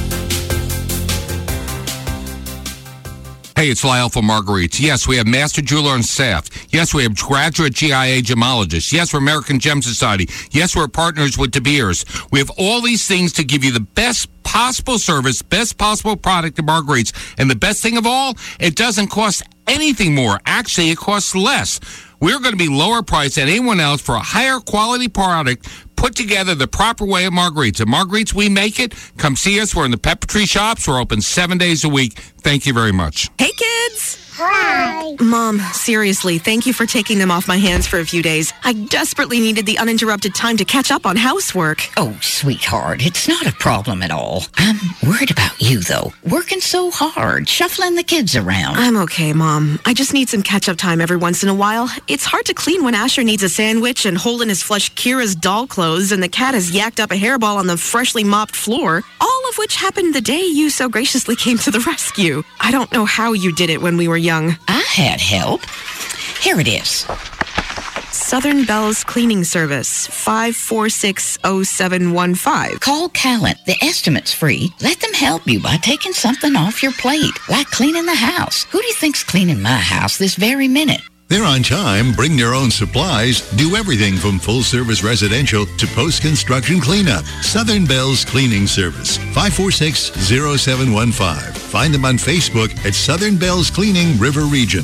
Speaker 1: Hey, it's Lyle from Marguerite's. Yes, we have Master Jeweler and staff. Yes, we have graduate G I A gemologists. Yes, we're American Gem Society. Yes, we're partners with De Beers. We have all these things to give you the best possible service, best possible product at Marguerite's. And the best thing of all, it doesn't cost anything more. Actually, it costs less. We're going to be lower priced than anyone else for a higher quality product put together the proper way at Marguerite's. At Marguerite's, we make it. Come see us. We're in the Pepper Tree Shops. We're open seven days a week. Thank you very much.
Speaker 3: Hey, kids. Hi. Mom, seriously, thank you for taking them off my hands for a few days. I desperately needed the uninterrupted time to catch up on housework.
Speaker 23: Oh, sweetheart, it's not a problem at all. I'm worried about you, though. Working so hard, shuffling the kids around.
Speaker 3: I'm okay, Mom. I just need some catch-up time every once in a while. It's hard to clean when Asher needs a sandwich and Holden has flushed Kira's doll clothes and the cat has yacked up a hairball on the freshly mopped floor, all of which happened the day you so graciously came to the rescue. I don't know how you did it when we were young.
Speaker 23: I had help. Here it is.
Speaker 3: Southern Bell's Cleaning Service, five four six oh seven one five.
Speaker 23: Call Callant. The estimate's free. Let them help you by taking something off your plate, like cleaning the house. Who do you think's cleaning my house this very minute?
Speaker 22: They're on time, bring their own supplies, do everything from full-service residential to post-construction cleanup. Southern Bell's Cleaning Service, five four six oh seven one five. Find them on Facebook at Southern Bell's Cleaning River Region.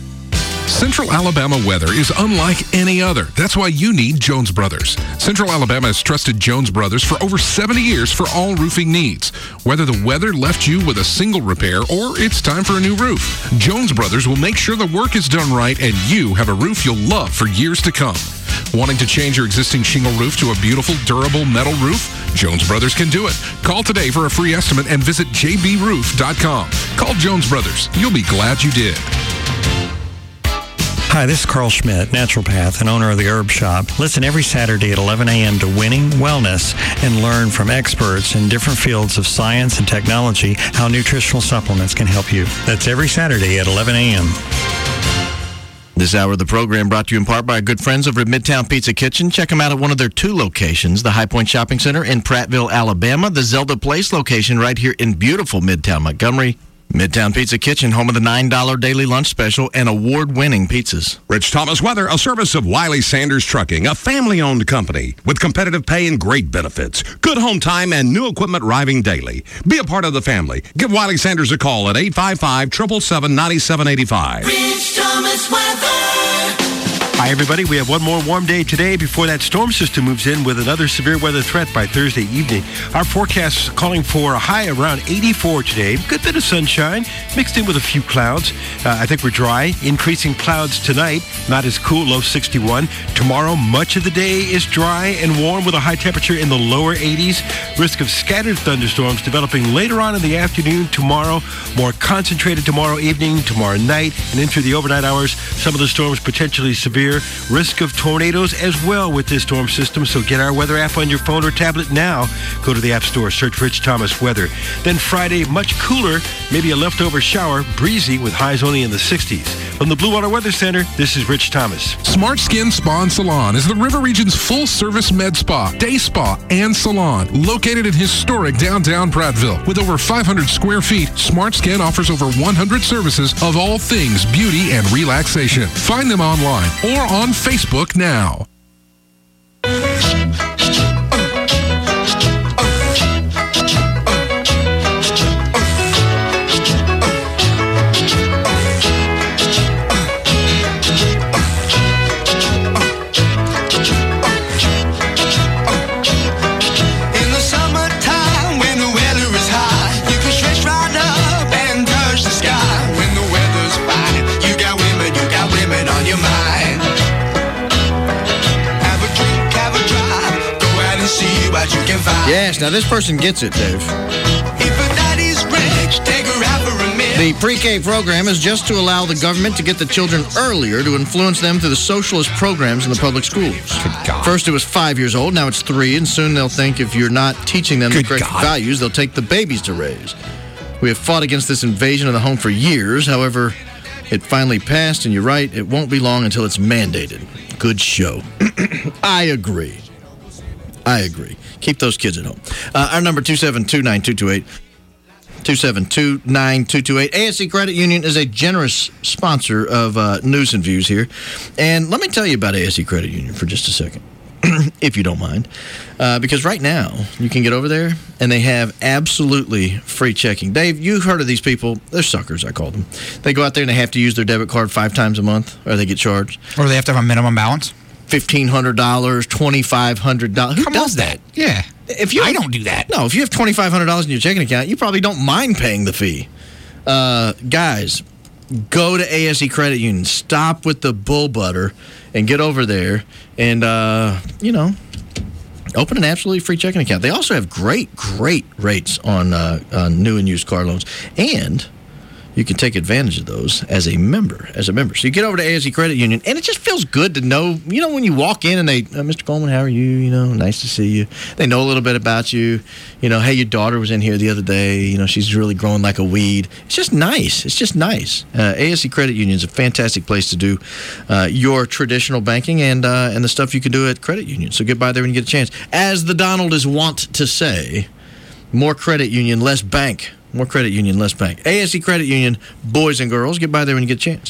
Speaker 7: Central Alabama weather is unlike any other. That's why you need Jones Brothers. Central Alabama has trusted Jones Brothers for over seventy years for all roofing needs. Whether the weather left you with a single repair or it's time for a new roof, Jones Brothers will make sure the work is done right and you have a roof you'll love for years to come. Wanting to change your existing shingle roof to a beautiful, durable metal roof? Jones Brothers can do it. Call today for a free estimate and visit j b roof dot com. Call Jones Brothers. You'll be glad you did.
Speaker 24: Hi, this is Carl Schmidt, naturopath and owner of the Herb Shop. Listen every Saturday at eleven a.m. to Winning Wellness and learn from experts in different fields of science and technology how nutritional supplements can help you. That's every Saturday at eleven a.m.
Speaker 18: This hour of the program brought to you in part by our good friends over at Midtown Pizza Kitchen. Check them out at one of their two locations, the High Point Shopping Center in Prattville, Alabama, the Zelda Place location right here in beautiful Midtown Montgomery. Midtown Pizza Kitchen, home of the nine dollar daily lunch special and award-winning pizzas.
Speaker 25: Rich Thomas Weather, a service of Wiley Sanders Trucking, a family-owned company with competitive pay and great benefits. Good home time and new equipment arriving daily. Be a part of the family. Give Wiley Sanders a call at eight five five, seven seven seven, nine seven eight five.
Speaker 26: Rich Thomas Weather.
Speaker 6: Hi, everybody. We have one more warm day today before that storm system moves in with another severe weather threat by Thursday evening. Our forecast is calling for a high around eighty-four today. Good bit of sunshine mixed in with a few clouds. Uh, I think we're dry. Increasing clouds tonight. Not as cool, low sixty-one. Tomorrow, much of the day is dry and warm with a high temperature in the lower eighties. Risk of scattered thunderstorms developing later on in the afternoon tomorrow. More concentrated tomorrow evening, tomorrow night, and into the overnight hours. Some of the storms potentially severe. Risk of tornadoes as well with this storm system, so get our weather app on your phone or tablet now. Go to the App Store, search Rich Thomas Weather. Then Friday, much cooler, maybe a leftover shower, breezy with highs only in the sixties. From the Blue Water Weather Center, this is Rich Thomas.
Speaker 7: Smart Skin Spa and Salon is the River Region's full-service med spa, day spa, and salon. Located in historic downtown Prattville. With over five hundred square feet, Smart Skin offers over one hundred services of all things beauty and relaxation. Find them online or on Facebook now.
Speaker 18: Yes, now this person gets it, Dave. The pre-K program is just to allow the government to get the children earlier to influence them through the socialist programs in the public schools. First it was five years old, now it's three, and soon they'll think if you're not teaching them Good the correct God. values, they'll take the babies to raise. We have fought against this invasion of the home for years. However, It finally passed, and you're right, it won't be long until it's mandated. Good show. I agree. I agree. Keep those kids at home. Uh, our number, two seven two, nine two two eight. two seven two, nine two two eight. A S C Credit Union is a generous sponsor of uh, News and Views here. And let me tell you about A S C Credit Union for just a second, if you don't mind. Uh, because right now, you can get over there, and they have absolutely free checking. Dave, you've heard of these people. They're suckers, I call them. They go out there, and they have to use their debit card five times a month, or they get charged.
Speaker 20: Or they have to have a minimum balance.
Speaker 18: fifteen hundred dollars, twenty-five hundred dollars. Who
Speaker 20: Come
Speaker 18: does
Speaker 20: on,
Speaker 18: that?
Speaker 20: Yeah.
Speaker 18: If you
Speaker 20: I
Speaker 18: have,
Speaker 20: don't do that.
Speaker 18: No, if you have twenty-five hundred dollars in your checking account, you probably don't mind paying the fee. Uh, guys, go to A S C Credit Union. Stop with the bull butter and get over there and, uh, you know, open an absolutely free checking account. They also have great, great rates on, uh, on new and used car loans. And you can take advantage of those as a member, as a member. So you get over to A S C Credit Union, and it just feels good to know, you know, when you walk in and they, uh, Mister Coleman, how are you? You know, nice to see you. They know a little bit about you. You know, hey, your daughter was in here the other day. You know, she's really growing like a weed. It's just nice. It's just nice. Uh, A S C Credit Union is a fantastic place to do uh, your traditional banking and uh, and the stuff you can do at credit union. So get by there when you get a chance. As the Donald is wont to say, more credit union, less bank. More credit union, less bank. A S C Credit Union, boys and girls, get by there when you get a chance.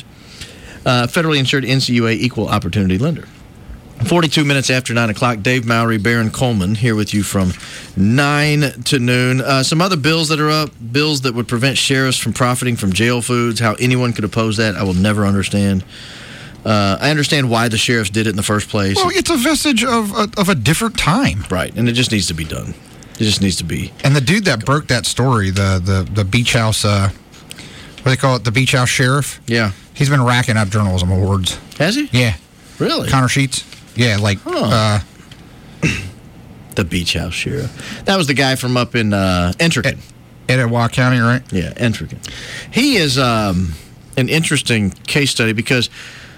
Speaker 18: Uh, federally insured N C U A equal opportunity lender. forty-two minutes after nine o'clock, Dave Mowry, Baron Coleman here with you from nine to noon. Uh, some other bills that are up, bills that would prevent sheriffs from profiting from jail foods. How anyone could oppose that, I will never understand. Uh, I understand why the sheriffs did it in the first place.
Speaker 20: Well, it's a vestige of a, of a different time.
Speaker 18: Right, and it just needs to be done. It just needs to be.
Speaker 20: And the dude that broke that story, the the, the beach house, uh, what do they call it, the beach house sheriff?
Speaker 18: Yeah.
Speaker 20: He's been racking up journalism awards.
Speaker 18: Has he?
Speaker 20: Yeah.
Speaker 18: Really?
Speaker 20: Connor Sheets. Yeah, like...
Speaker 18: Huh.
Speaker 20: Uh,
Speaker 18: the beach house sheriff. That was the guy from up in uh, Entrican.
Speaker 20: Etowah County, right?
Speaker 18: Yeah, Entrican. He is um, an interesting case study because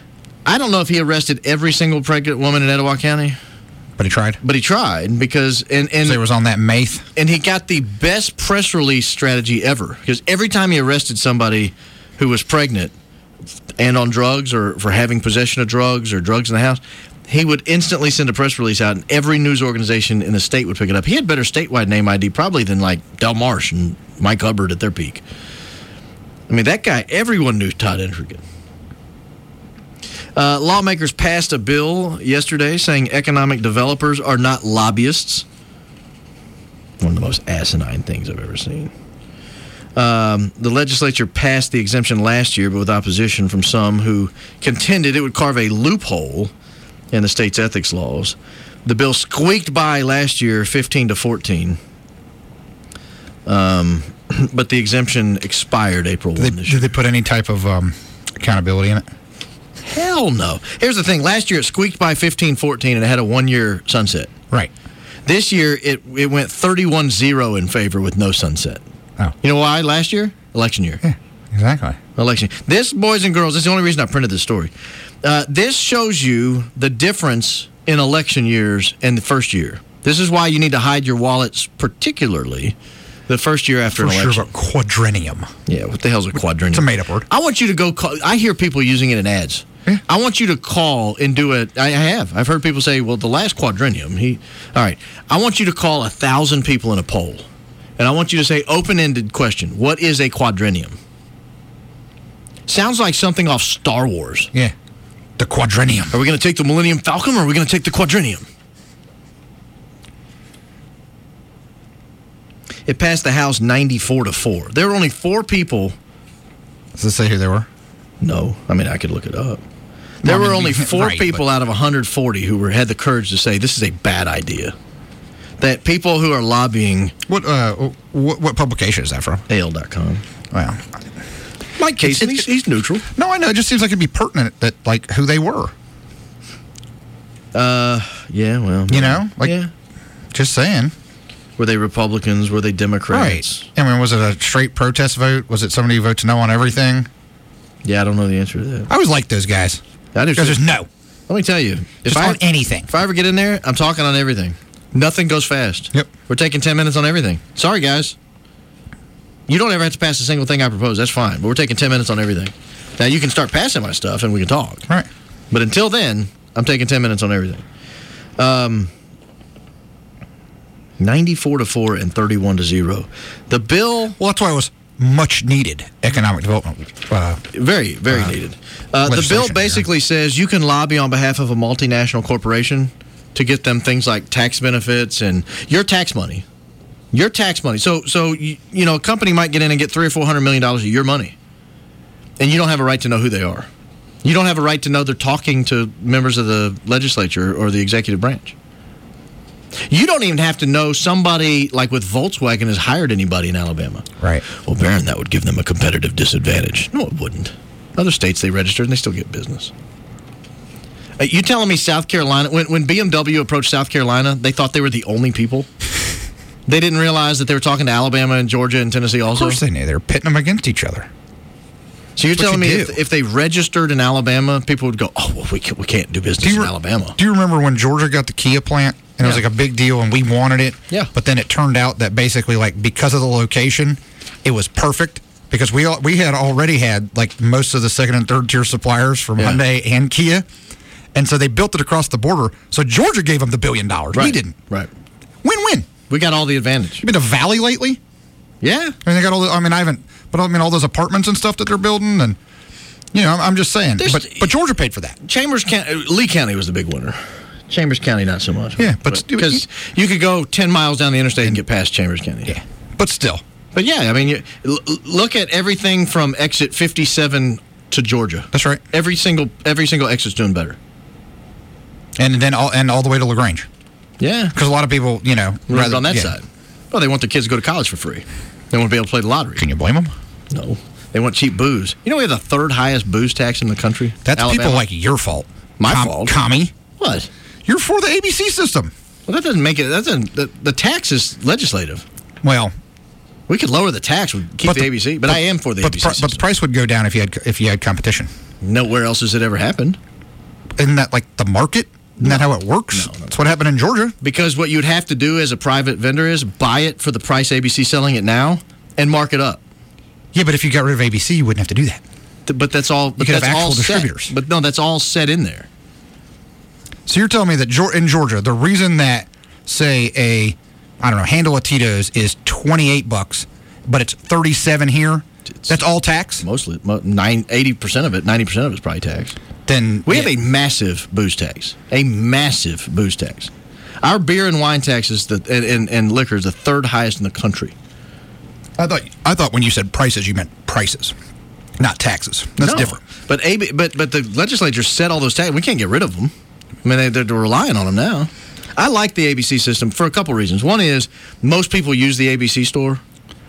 Speaker 18: I don't know if he arrested every single pregnant woman in Etowah County.
Speaker 20: But he tried.
Speaker 18: But he tried because and and
Speaker 20: so it was on that Maith,
Speaker 18: and he got the best press release strategy ever because every time he arrested somebody who was pregnant and on drugs or for having possession of drugs or drugs in the house, he would instantly send a press release out, and every news organization in the state would pick it up. He had better statewide name I D probably than like Del Marsh and Mike Hubbard at their peak. I mean, that guy, everyone knew Todd Entrigan. Uh, lawmakers passed a bill yesterday saying economic developers are not lobbyists. One of the most asinine things I've ever seen. Um, the legislature passed the exemption last year, but with opposition from some who contended it would carve a loophole in the state's ethics laws. The bill squeaked by last year, fifteen to fourteen. Um, but the exemption expired April first
Speaker 20: did they, did they put any type of um, accountability in it?
Speaker 18: Hell no. Here's the thing. Last year it squeaked by fifteen fourteen and it had a one-year sunset.
Speaker 20: Right.
Speaker 18: This year it it went thirty-one zero in favor with no sunset.
Speaker 20: Oh.
Speaker 18: You know why last year? Election year.
Speaker 20: Yeah, exactly.
Speaker 18: Election. This, boys and girls, this is the only reason I printed this story. Uh, this shows you the difference in election years and the first year. This is why you need to hide your wallets, particularly the first year after
Speaker 20: For
Speaker 18: an election.
Speaker 20: sure, a quadrennium.
Speaker 18: Yeah, what the hell's a quadrennium?
Speaker 20: It's a made-up word.
Speaker 18: I want you to go call. I hear people using it in ads.
Speaker 20: Yeah.
Speaker 18: I want you to call and do it. I have. I've heard people say, well, the last quadrennium, he. All right. I want you to call a thousand people in a poll. And I want you to say, open-ended question. What is a quadrennium? Sounds like something off Star Wars.
Speaker 20: Yeah. The quadrennium.
Speaker 18: Are we going to take the Millennium Falcon or are we going to take the quadrennium? It passed the House ninety-four to four. There were only four people.
Speaker 20: Does it say who they were?
Speaker 18: No. I mean, I could look it up. There
Speaker 20: Well, I
Speaker 18: were
Speaker 20: mean,
Speaker 18: only
Speaker 20: you-
Speaker 18: four
Speaker 20: right,
Speaker 18: people
Speaker 20: but-
Speaker 18: out of one hundred forty who were, had the courage to say this is a bad idea. That people who are lobbying.
Speaker 20: What uh, what, what publication is that from?
Speaker 18: A L dot com.
Speaker 20: Well,
Speaker 18: Mike Casey, he's, he's neutral.
Speaker 20: No, I know. It just seems like it'd be pertinent that, like, who they were.
Speaker 18: Uh, yeah, well.
Speaker 20: You know? Like,
Speaker 18: yeah.
Speaker 20: Just saying.
Speaker 18: Were they Republicans? Were they Democrats?
Speaker 20: Right. I mean, was it a straight protest vote? Was it somebody who votes no on everything?
Speaker 18: Yeah, I don't know the answer to that.
Speaker 20: I always like those guys.
Speaker 18: I do.
Speaker 20: Because there's no.
Speaker 18: Let me tell you. If
Speaker 20: Just
Speaker 18: I,
Speaker 20: on anything.
Speaker 18: If I ever get in there, I'm talking on everything. Nothing goes fast.
Speaker 20: Yep.
Speaker 18: We're taking ten minutes on everything. Sorry, guys. You don't ever have to pass a single thing I propose. That's fine. But we're taking ten minutes on everything. Now, you can start passing my stuff and we can talk.
Speaker 20: Right.
Speaker 18: But until then, I'm taking ten minutes on everything. Um, ninety-four to four and thirty-one to zero. The bill...
Speaker 20: Well, that's why it was much needed economic development. Uh,
Speaker 18: very, very
Speaker 20: uh,
Speaker 18: needed. Uh, the bill basically here. says you can lobby on behalf of a multinational corporation to get them things like tax benefits and your tax money. Your tax money. So, so you, you know, a company might get in and get three or four hundred million dollars of your money, and you don't have a right to know who they are. You don't have a right to know they're talking to members of the legislature or the executive branch. You don't even have to know somebody like with Volkswagen has hired anybody in Alabama.
Speaker 20: Right.
Speaker 18: Well, Barron, that would give them a competitive disadvantage. No, it wouldn't. Other states, they register and they still get business. Uh, you telling me South Carolina, when, when B M W approached South Carolina, they thought they were the only people? They didn't realize that they were talking to Alabama and Georgia and Tennessee also?
Speaker 20: Of course they knew. They were pitting them against each other.
Speaker 18: So you're
Speaker 20: That's
Speaker 18: telling
Speaker 20: you
Speaker 18: me if, if they registered in Alabama, people would go, oh, well, we can't, we can't do business
Speaker 20: do
Speaker 18: in
Speaker 20: re-
Speaker 18: Alabama.
Speaker 20: Do you remember when Georgia got the Kia plant? And it was
Speaker 18: Yeah.
Speaker 20: like a big deal, and we wanted it.
Speaker 18: Yeah.
Speaker 20: But then it turned out that basically, like, because of the location, it was perfect. Because we all, we had already had, like, most of the second and third tier suppliers from
Speaker 18: Yeah.
Speaker 20: Hyundai and Kia. And so they built it across the border. So Georgia gave them the billion dollars.
Speaker 18: Right.
Speaker 20: We didn't.
Speaker 18: Right.
Speaker 20: Win-win.
Speaker 18: We got all the advantage.
Speaker 20: You been to Valley lately?
Speaker 18: Yeah.
Speaker 20: I mean, they got all the, I mean, I haven't, but I mean, all those apartments and stuff that they're building. And, you know, I'm, I'm just saying.
Speaker 18: There's-
Speaker 20: But, but Georgia paid for that.
Speaker 18: Chambers County, Lee County was the big winner. Chambers County, not so much.
Speaker 20: Yeah, but
Speaker 18: because you could go ten miles down the interstate and get past Chambers County.
Speaker 20: Yeah, but still.
Speaker 18: But yeah, I mean, you, l- look at everything from exit fifty-seven to Georgia.
Speaker 20: That's right.
Speaker 18: Every single every single exit's doing better.
Speaker 20: And then all, and all the way to LaGrange.
Speaker 18: Yeah,
Speaker 20: Because a lot of people, you know,
Speaker 18: rather
Speaker 20: rather
Speaker 18: on that
Speaker 20: yeah.
Speaker 18: side. Well, they want their kids to go to college for free. They want to be able to play the lottery.
Speaker 20: Can you blame them?
Speaker 18: No, they want cheap booze. You know, we have the third highest booze tax in the country.
Speaker 20: That's
Speaker 18: Alabama.
Speaker 20: people like your fault.
Speaker 18: My
Speaker 20: Com-
Speaker 18: fault.
Speaker 20: Commie.
Speaker 18: What?
Speaker 20: You're for the A B C system.
Speaker 18: Well, that doesn't make it. That doesn't. The, the tax is legislative.
Speaker 20: Well,
Speaker 18: we could lower the tax, we'd keep
Speaker 20: But
Speaker 18: the,
Speaker 20: the-
Speaker 18: A B C, but,
Speaker 20: but-
Speaker 18: I am for the
Speaker 20: but
Speaker 18: A B C
Speaker 20: the, pri-
Speaker 18: system.
Speaker 20: but the price would go down if you had if you had competition.
Speaker 18: Nowhere else has it ever happened.
Speaker 20: Isn't that like the market? Isn't that how it works?
Speaker 18: No, no, no.
Speaker 20: That's what happened in Georgia.
Speaker 18: Because what you'd have to do as a private vendor is buy it for the price A B C selling it now and mark it up.
Speaker 20: Yeah, but if you got rid of A B C, you wouldn't have to do that.
Speaker 18: Th- But that's all. But
Speaker 20: could have
Speaker 18: that's all
Speaker 20: actual
Speaker 18: set.
Speaker 20: distributors.
Speaker 18: But no, that's all set in there.
Speaker 20: So you're telling me that Geor- in Georgia, the reason that, say, a, I don't know, handle of Tito's is twenty-eight bucks, but it's thirty-seven here,
Speaker 18: It's
Speaker 20: that's all tax?
Speaker 18: Mostly, mo- nine, eighty percent of it, ninety percent of it's probably tax.
Speaker 20: Then
Speaker 18: We
Speaker 20: yeah.
Speaker 18: have a massive booze tax. A massive booze tax. Our beer and wine tax is the and, and, and liquor is the third highest in the country.
Speaker 20: I thought I thought when you said prices, you meant prices, not taxes. That's
Speaker 18: No.
Speaker 20: different.
Speaker 18: But A B, but but the legislature set all those taxes. We can't get rid of them. I mean, they, they're relying on them now. I like the A B C system for a couple reasons. One is most people use the A B C store,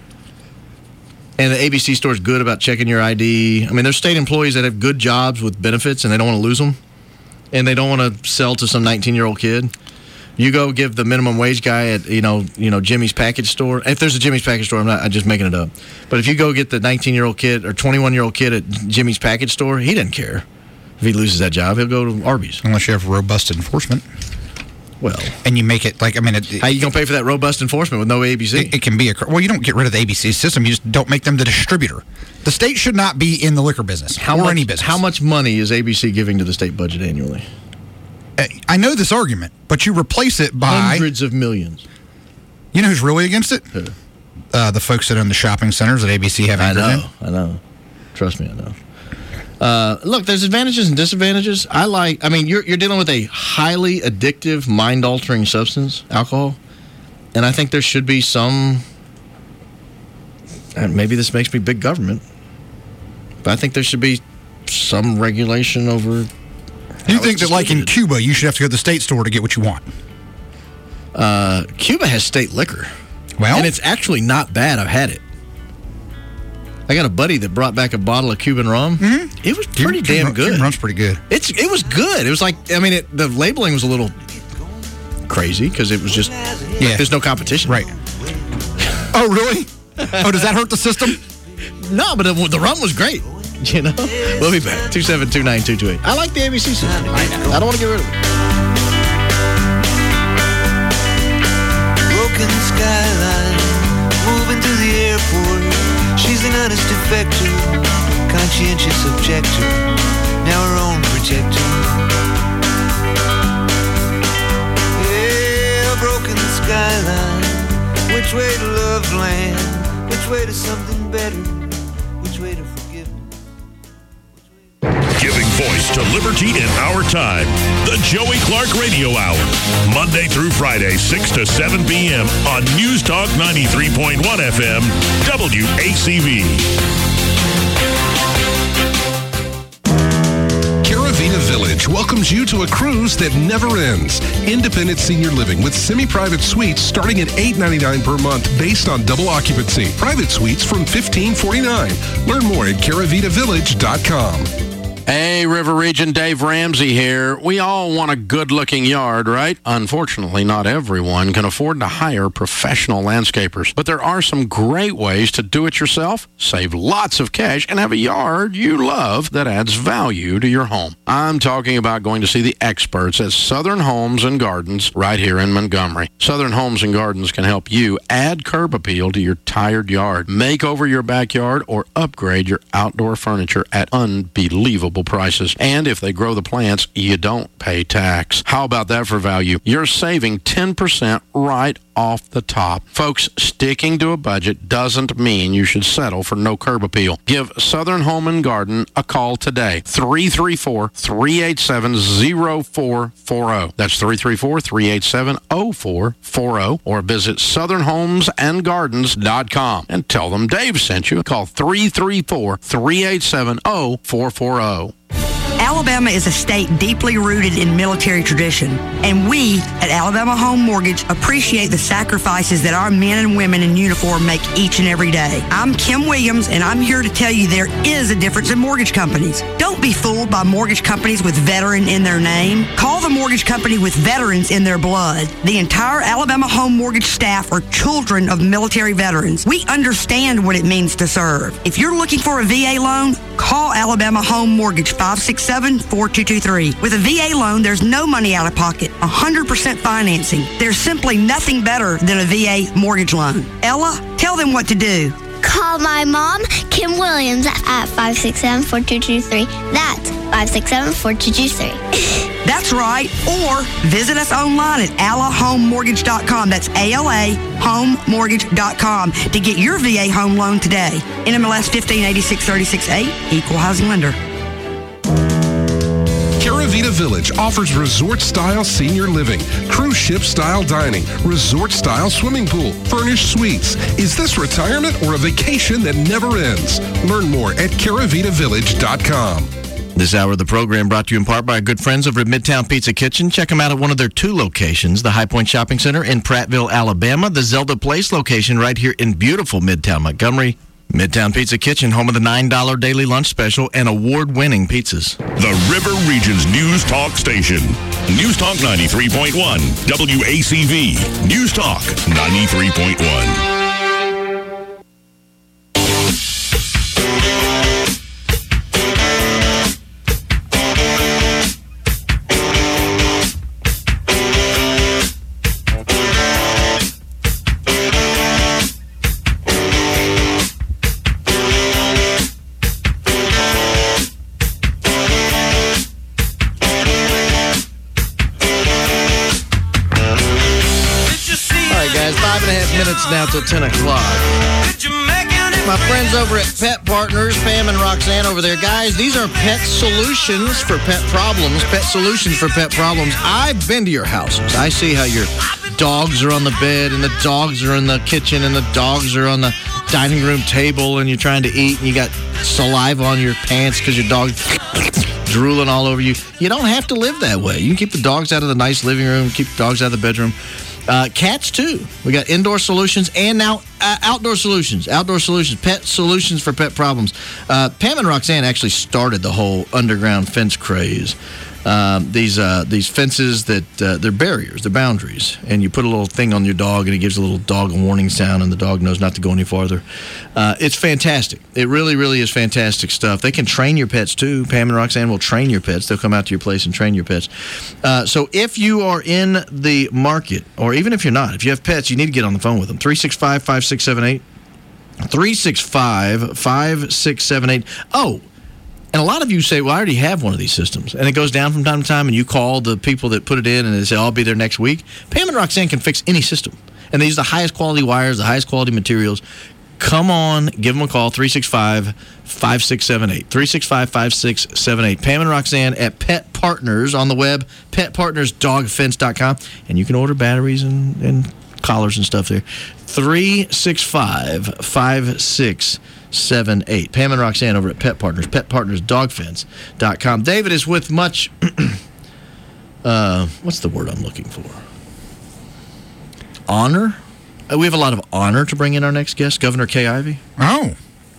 Speaker 18: and the A B C store is good about checking your I D. I mean, there's state employees that have good jobs with benefits, and they don't want to lose them, and they don't want to sell to some nineteen-year-old kid. You go give the minimum wage guy at you know you know Jimmy's package store. If there's a Jimmy's package store, I'm not I'm just making it up. But if you go get the nineteen-year-old kid or twenty-one-year-old kid at Jimmy's package store, he doesn't care if he loses that job. He'll go to Arby's.
Speaker 20: Unless you have robust enforcement.
Speaker 18: Well,
Speaker 20: and you make it like I mean, it,
Speaker 18: how you gonna pay for that robust enforcement with no A B C?
Speaker 20: It, it can be a well. You don't get rid of the A B C system. You just don't make them the distributor. The state should not be in the liquor business
Speaker 18: How
Speaker 20: or
Speaker 18: much,
Speaker 20: any business.
Speaker 18: How much money is A B C giving to the state budget annually?
Speaker 20: I know this argument, but you replace it by
Speaker 18: hundreds of millions.
Speaker 20: You know who's really against it?
Speaker 18: Who?
Speaker 20: Uh, the folks that own the shopping centers that A B C have.
Speaker 18: I
Speaker 20: anchored
Speaker 18: know.
Speaker 20: in.
Speaker 18: I know. Trust me, I know. Uh, look, there's advantages and disadvantages. I like. I mean, you're you're dealing with a highly addictive, mind-altering substance, alcohol, and I think there should be some. And maybe this makes me big government, but I think there should be some regulation over.
Speaker 20: You think that, like in Cuba, you should have to go to the state store to get what you want?
Speaker 18: Uh, Cuba has state liquor.
Speaker 20: Well,
Speaker 18: and it's actually not bad. I've had it. I got a buddy that brought back a bottle of Cuban rum. Mm-hmm. It was pretty
Speaker 20: Cuban,
Speaker 18: damn
Speaker 20: Cuban,
Speaker 18: good.
Speaker 20: Cuban rum's pretty good.
Speaker 18: It's it was good. It was like I mean, it, the labeling was a little crazy because it was just
Speaker 20: yeah.
Speaker 18: There's no competition,
Speaker 20: right? Oh, really? Oh, does that hurt the system?
Speaker 18: No, but the, the rum was great. You know, we'll be back. Two seven two nine two two eight. I like the A B C system. I, I don't want to get rid of it.
Speaker 26: Broken skyline, moving to the airport. She's an honest defective,
Speaker 2: conscientious objector, now our own protector. Yeah, a broken skyline, which way to love land, which way to something better, which way to forgiveness.
Speaker 19: Giving voice to liberty in our time. The Joey Clark Radio Hour. Monday through Friday, six to seven p.m. on News Talk ninety-three point one F M, W A C V.
Speaker 7: Caravita Village welcomes you to a cruise that never ends. Independent senior living with semi-private suites starting at eight dollars and ninety-nine cents per month based on double occupancy. Private suites from fifteen dollars and forty-nine cents. Learn more at caravita village dot com.
Speaker 8: Hey, River Region, Dave Ramsey here. We all want a good-looking yard, right? Unfortunately, not everyone can afford to hire professional landscapers. But there are some great ways to do it yourself, save lots of cash, and have a yard you love that adds value to your home. I'm talking about going to see the experts at Southern Homes and Gardens right here in Montgomery. Southern Homes and Gardens can help you add curb appeal to your tired yard, make over your backyard, or upgrade your outdoor furniture at unbelievable prices. And if they grow the plants, you don't pay tax. How about that for value? You're saving ten percent right off the top. Folks, sticking to a budget doesn't mean you should settle for no curb appeal. Give Southern Home and Garden a call today. three three four, three eight seven, zero four four zero. That's three three four, three eight seven, zero four four zero. Or visit southern homes and gardens dot com and tell them Dave sent you. Call three three four, three eight seven, zero four four zero.
Speaker 9: Alabama is a state deeply rooted in military tradition, and we at Alabama Home Mortgage appreciate the sacrifices that our men and women in uniform make each and every day. I'm Kim Williams, and I'm here to tell you there is a difference in mortgage companies. Don't be fooled by mortgage companies with veteran in their name. Call the mortgage company with veterans in their blood. The entire Alabama Home Mortgage staff are children of military veterans. We understand what it means to serve. If you're looking for a V A loan, call Alabama Home Mortgage five six seven, four two two three. With a V A loan, there's no money out of pocket, one hundred percent financing. There's simply nothing better than a V A mortgage loan. Ella, tell them what to do.
Speaker 10: Call my mom, Kim Williams, at five six seven, four two two three. That's five six seven, four two two three.
Speaker 9: That's right. Or visit us online at ala home mortgage dot com. That's A L A home mortgage dot com to get your V A home loan today. N M L S fifteen eighty-six, thirty-six eight, Equal Housing Lender.
Speaker 7: Caravita Village offers resort-style senior living, cruise ship-style dining, resort-style swimming pool, furnished suites. Is this retirement or a vacation that never ends? Learn more at caravita village dot com.
Speaker 18: This hour of the program brought to you in part by our good friends over at Midtown Pizza Kitchen. Check them out at one of their two locations, the High Point Shopping Center in Prattville, Alabama, the Zelda Place location right here in beautiful Midtown Montgomery. Midtown Pizza Kitchen, home of the nine dollar daily lunch special and award-winning pizzas.
Speaker 19: The River Region's News Talk Station. News Talk ninety-three point one, W A C V. News Talk ninety-three point one.
Speaker 18: Minutes now till ten o'clock. My friends over at Pet Partners, Pam and Roxanne over there. Guys, these are pet solutions for pet problems. Pet solutions for pet problems. I've been to your houses. I see how your dogs are on the bed and the dogs are in the kitchen and the dogs are on the dining room table and you're trying to eat and you got saliva on your pants because your dog drooling all over you. You don't have to live that way. You can keep the dogs out of the nice living room, keep the dogs out of the bedroom. Uh, cats, too. We got indoor solutions and now uh, outdoor solutions. Outdoor solutions, pet solutions for pet problems. Uh, Pam and Roxanne actually started the whole underground fence craze. Um, these uh, these fences that uh, they're barriers, they're boundaries, and you put a little thing on your dog, and it gives a little dog warning sound, and the dog knows not to go any farther. Uh, it's fantastic. It really, really is fantastic stuff. They can train your pets too. Pam and Roxanne will train your pets. They'll come out to your place and train your pets. Uh, so if you are in the market, or even if you're not, if you have pets, you need to get on the phone with them. three six five, five six seven eight. three six five, five six seven eight. Oh, and a lot of you say, well, I already have one of these systems. And it goes down from time to time, and you call the people that put it in, and they say, I'll be there next week. Pam and Roxanne can fix any system. And they use the highest quality wires, the highest quality materials. Come on, give them a call, three six five, five six seven eight. three six five, five six seven eight. Pam and Roxanne at Pet Partners on the web, pet partners dog fence dot com. And you can order batteries and, and collars and stuff there. three six five, five six seven eight. Pam and Roxanne over at Pet Partners, pet partners dog fence dot com. David is with much, uh, what's the word I'm looking for? Honor? Uh, we have a lot of honor to bring in our next guest, Governor Kay Ivey.
Speaker 20: Oh.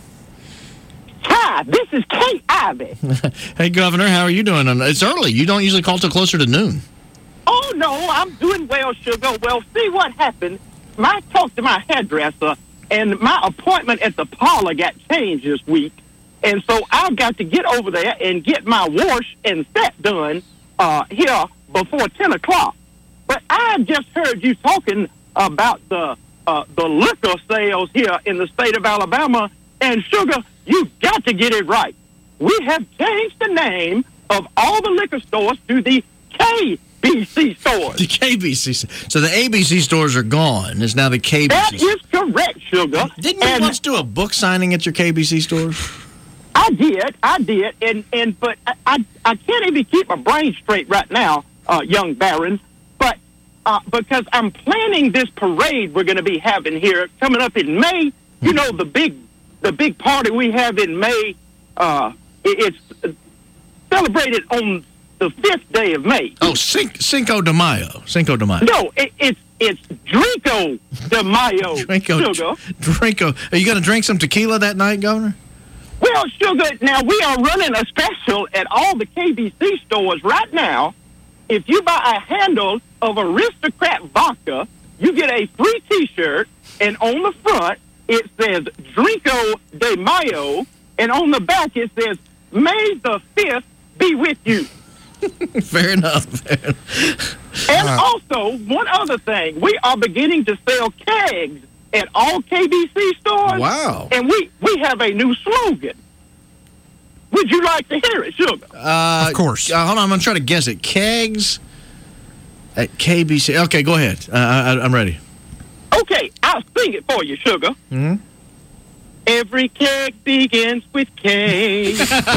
Speaker 11: Hi, this is Kay Ivey.
Speaker 18: Hey, Governor, how are you doing? It's early. You don't usually call till closer to noon.
Speaker 11: Oh, no, I'm doing well, Sugar. Well, see what happened. I talked to my hairdresser, and my appointment at the parlor got changed this week. And so I've got to get over there and get my wash and set done uh, here before ten o'clock. But I just heard you talking about the uh, the liquor sales here in the state of Alabama. And, Sugar, you got to get it right. We have changed the name of all the liquor stores to the K B C stores.
Speaker 18: The K B C. So the A B C stores are gone. It's now the K B C.
Speaker 11: That is correct, Sugar.
Speaker 18: Didn't you
Speaker 11: and
Speaker 18: once do a book signing at your K B C stores?
Speaker 11: I did, I did, and, and but I, I I can't even keep my brain straight right now, uh, young Baron, but uh, because I'm planning this parade we're going to be having here coming up in May. You know, the big the big party we have in May, uh, it, it's celebrated on the fifth day of May.
Speaker 18: Oh, Cin- Cinco de Mayo. Cinco de Mayo.
Speaker 11: No, it, it's it's Drinko de Mayo.
Speaker 18: Drinko,
Speaker 11: Sugar.
Speaker 18: Drinko. Are you going to drink some tequila that night, Governor?
Speaker 11: Well, Sugar, now we are running a special at all the K B C stores right now. If you buy a handle of Aristocrat vodka, you get a free T-shirt, and on the front it says Drinko de Mayo, and on the back it says, May the fifth be with you.
Speaker 18: Fair enough. Fair enough.
Speaker 11: And
Speaker 18: Uh,
Speaker 11: also, one other thing, we are beginning to sell kegs at all K B C stores.
Speaker 18: Wow.
Speaker 11: And we, we have a new slogan. Would you like to hear it, Sugar?
Speaker 18: Uh,
Speaker 11: Of course.
Speaker 18: Uh, hold on, I'm going to try to guess it. Kegs at K B C. Okay, go ahead. Uh, I, I'm ready.
Speaker 11: Okay, I'll sing it for you, Sugar.
Speaker 18: Mm-hmm.
Speaker 11: Every keg begins with K.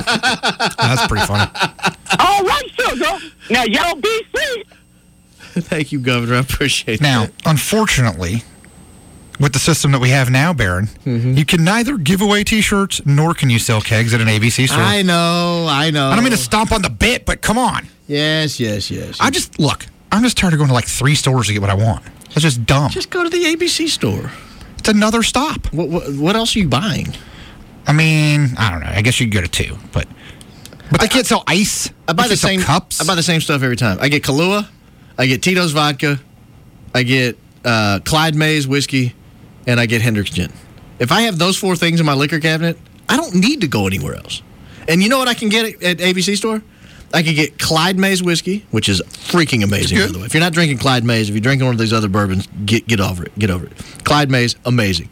Speaker 20: That's pretty funny.
Speaker 11: All right, Sugar. Now, y'all be safe.
Speaker 18: Thank you, Governor. I appreciate
Speaker 20: now,
Speaker 18: that.
Speaker 20: unfortunately, with the system that we have now, Baron,
Speaker 18: Mm-hmm.
Speaker 20: you can neither give away T-shirts nor can you sell kegs at an A B C store.
Speaker 18: I know, I know.
Speaker 20: I don't mean to stomp on the bit, but come on.
Speaker 18: Yes, yes, yes.
Speaker 20: I just, look, I'm just tired of going to like three stores to get what I want. That's just dumb.
Speaker 18: Just go to the A B C store.
Speaker 20: It's another stop.
Speaker 18: What, what, what else are you buying?
Speaker 20: I mean, I don't know. I guess you could go to two, but but they can't sell ice.
Speaker 18: I buy
Speaker 20: They
Speaker 18: the
Speaker 20: can't sell
Speaker 18: same
Speaker 20: cups.
Speaker 18: I buy the same stuff every time. I get Kahlua, I get Tito's vodka, I get uh, Clyde Mays whiskey, and I get Hendrick's gin. If I have those four things in my liquor cabinet, I don't need to go anywhere else. And you know what I can get at, at A B C store? I can get Clyde Mays whiskey, which is freaking amazing, by the way. If you're not drinking Clyde Mays, if you're drinking one of these other bourbons, get get over it. Get over it. Clyde Mays, amazing.